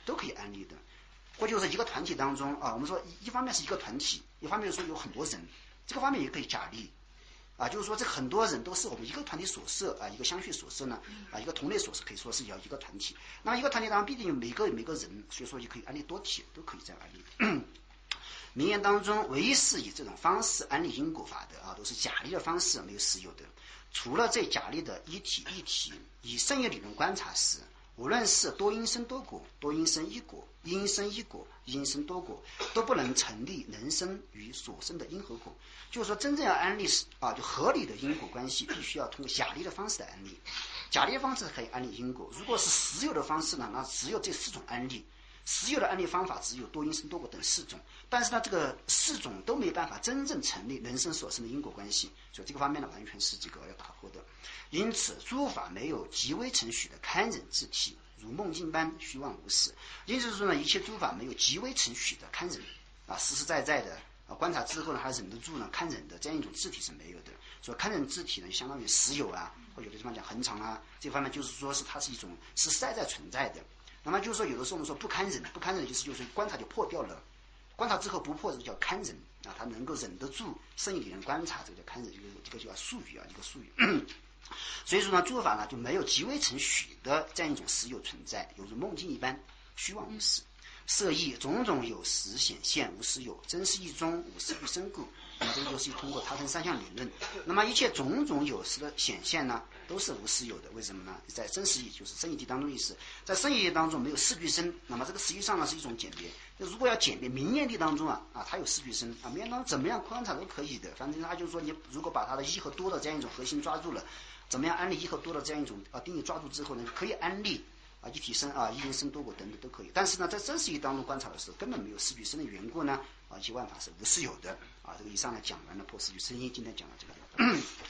都可以安利的。或就是一个团体当中啊，我们说一方面是一个团体，一方面说有很多人，这个方面也可以假立啊，就是说这很多人都是我们一个团体所设啊，一个相续所设呢啊，一个同类所设，可以说是叫一个团体。那么一个团体当中必定有每个每个人，所以说也可以安利多体，都可以这样安利。名言当中唯一是以这种方式安利因果法的啊，都是假立的方式，没有实有的。除了这假立的一体一体，以圣业理论观察时，无论是多因生多果，多因生一果，因生一果，因生多果，都不能成立能生与所生的因和果。就是说，真正要安利啊，就合理的因果关系，必须要通过假立的方式来安利。假立的方式可以安利因果，如果是实有的方式呢，那只有这四种安利。实有的安利方法只有多因生多果等四种，但是呢，这个四种都没办法真正成立人生所生的因果关系，所以这个方面呢，完全是这个要打破的。因此，诸法没有极微程序的堪忍自体，如梦境般虚妄无实。因此说呢，一切诸法没有极微程序的堪忍啊，实实在在的啊，观察之后呢，还忍得住呢，堪忍的这样一种自体是没有的。所以堪忍自体呢，相当于实有啊，或有的地方讲恒常啊，这方面就是说是它是一种实实在在存在的。那么就是说，有的时候我们说不堪忍，不堪忍就是就是观察就破掉了，观察之后不破，这个叫堪忍啊，他能够忍得住圣义理论观察，这个叫堪忍，这个这个叫术语啊，一个术语。所以说呢，诸法呢就没有极微成许的这样一种实有存在，犹如梦境一般，虚妄无实。色义种种有实显现，无实有，真是一中，无实不生故。那么这个就是通过他生三相理论。那么一切种种有实的显现呢，都是无实有的。为什么呢？在真实义就是生义谛当中意思，在生义谛当中没有四句生，那么这个实际上呢是一种简别。如果要简别明验谛当中啊啊，它有四句生啊，明验当中怎么样观察都可以的。反正他就是说，你如果把它的一和多的这样一种核心抓住了，怎么样安利一和多的这样一种啊定义抓住之后呢，可以安利。啊，一体生啊，一因生多果等等都可以，但是呢，在真实义当中观察的时候，根本没有四句生的缘故呢，啊，一切万法是无实有的啊。这个以上呢讲完了破四句生因，今天讲了这个。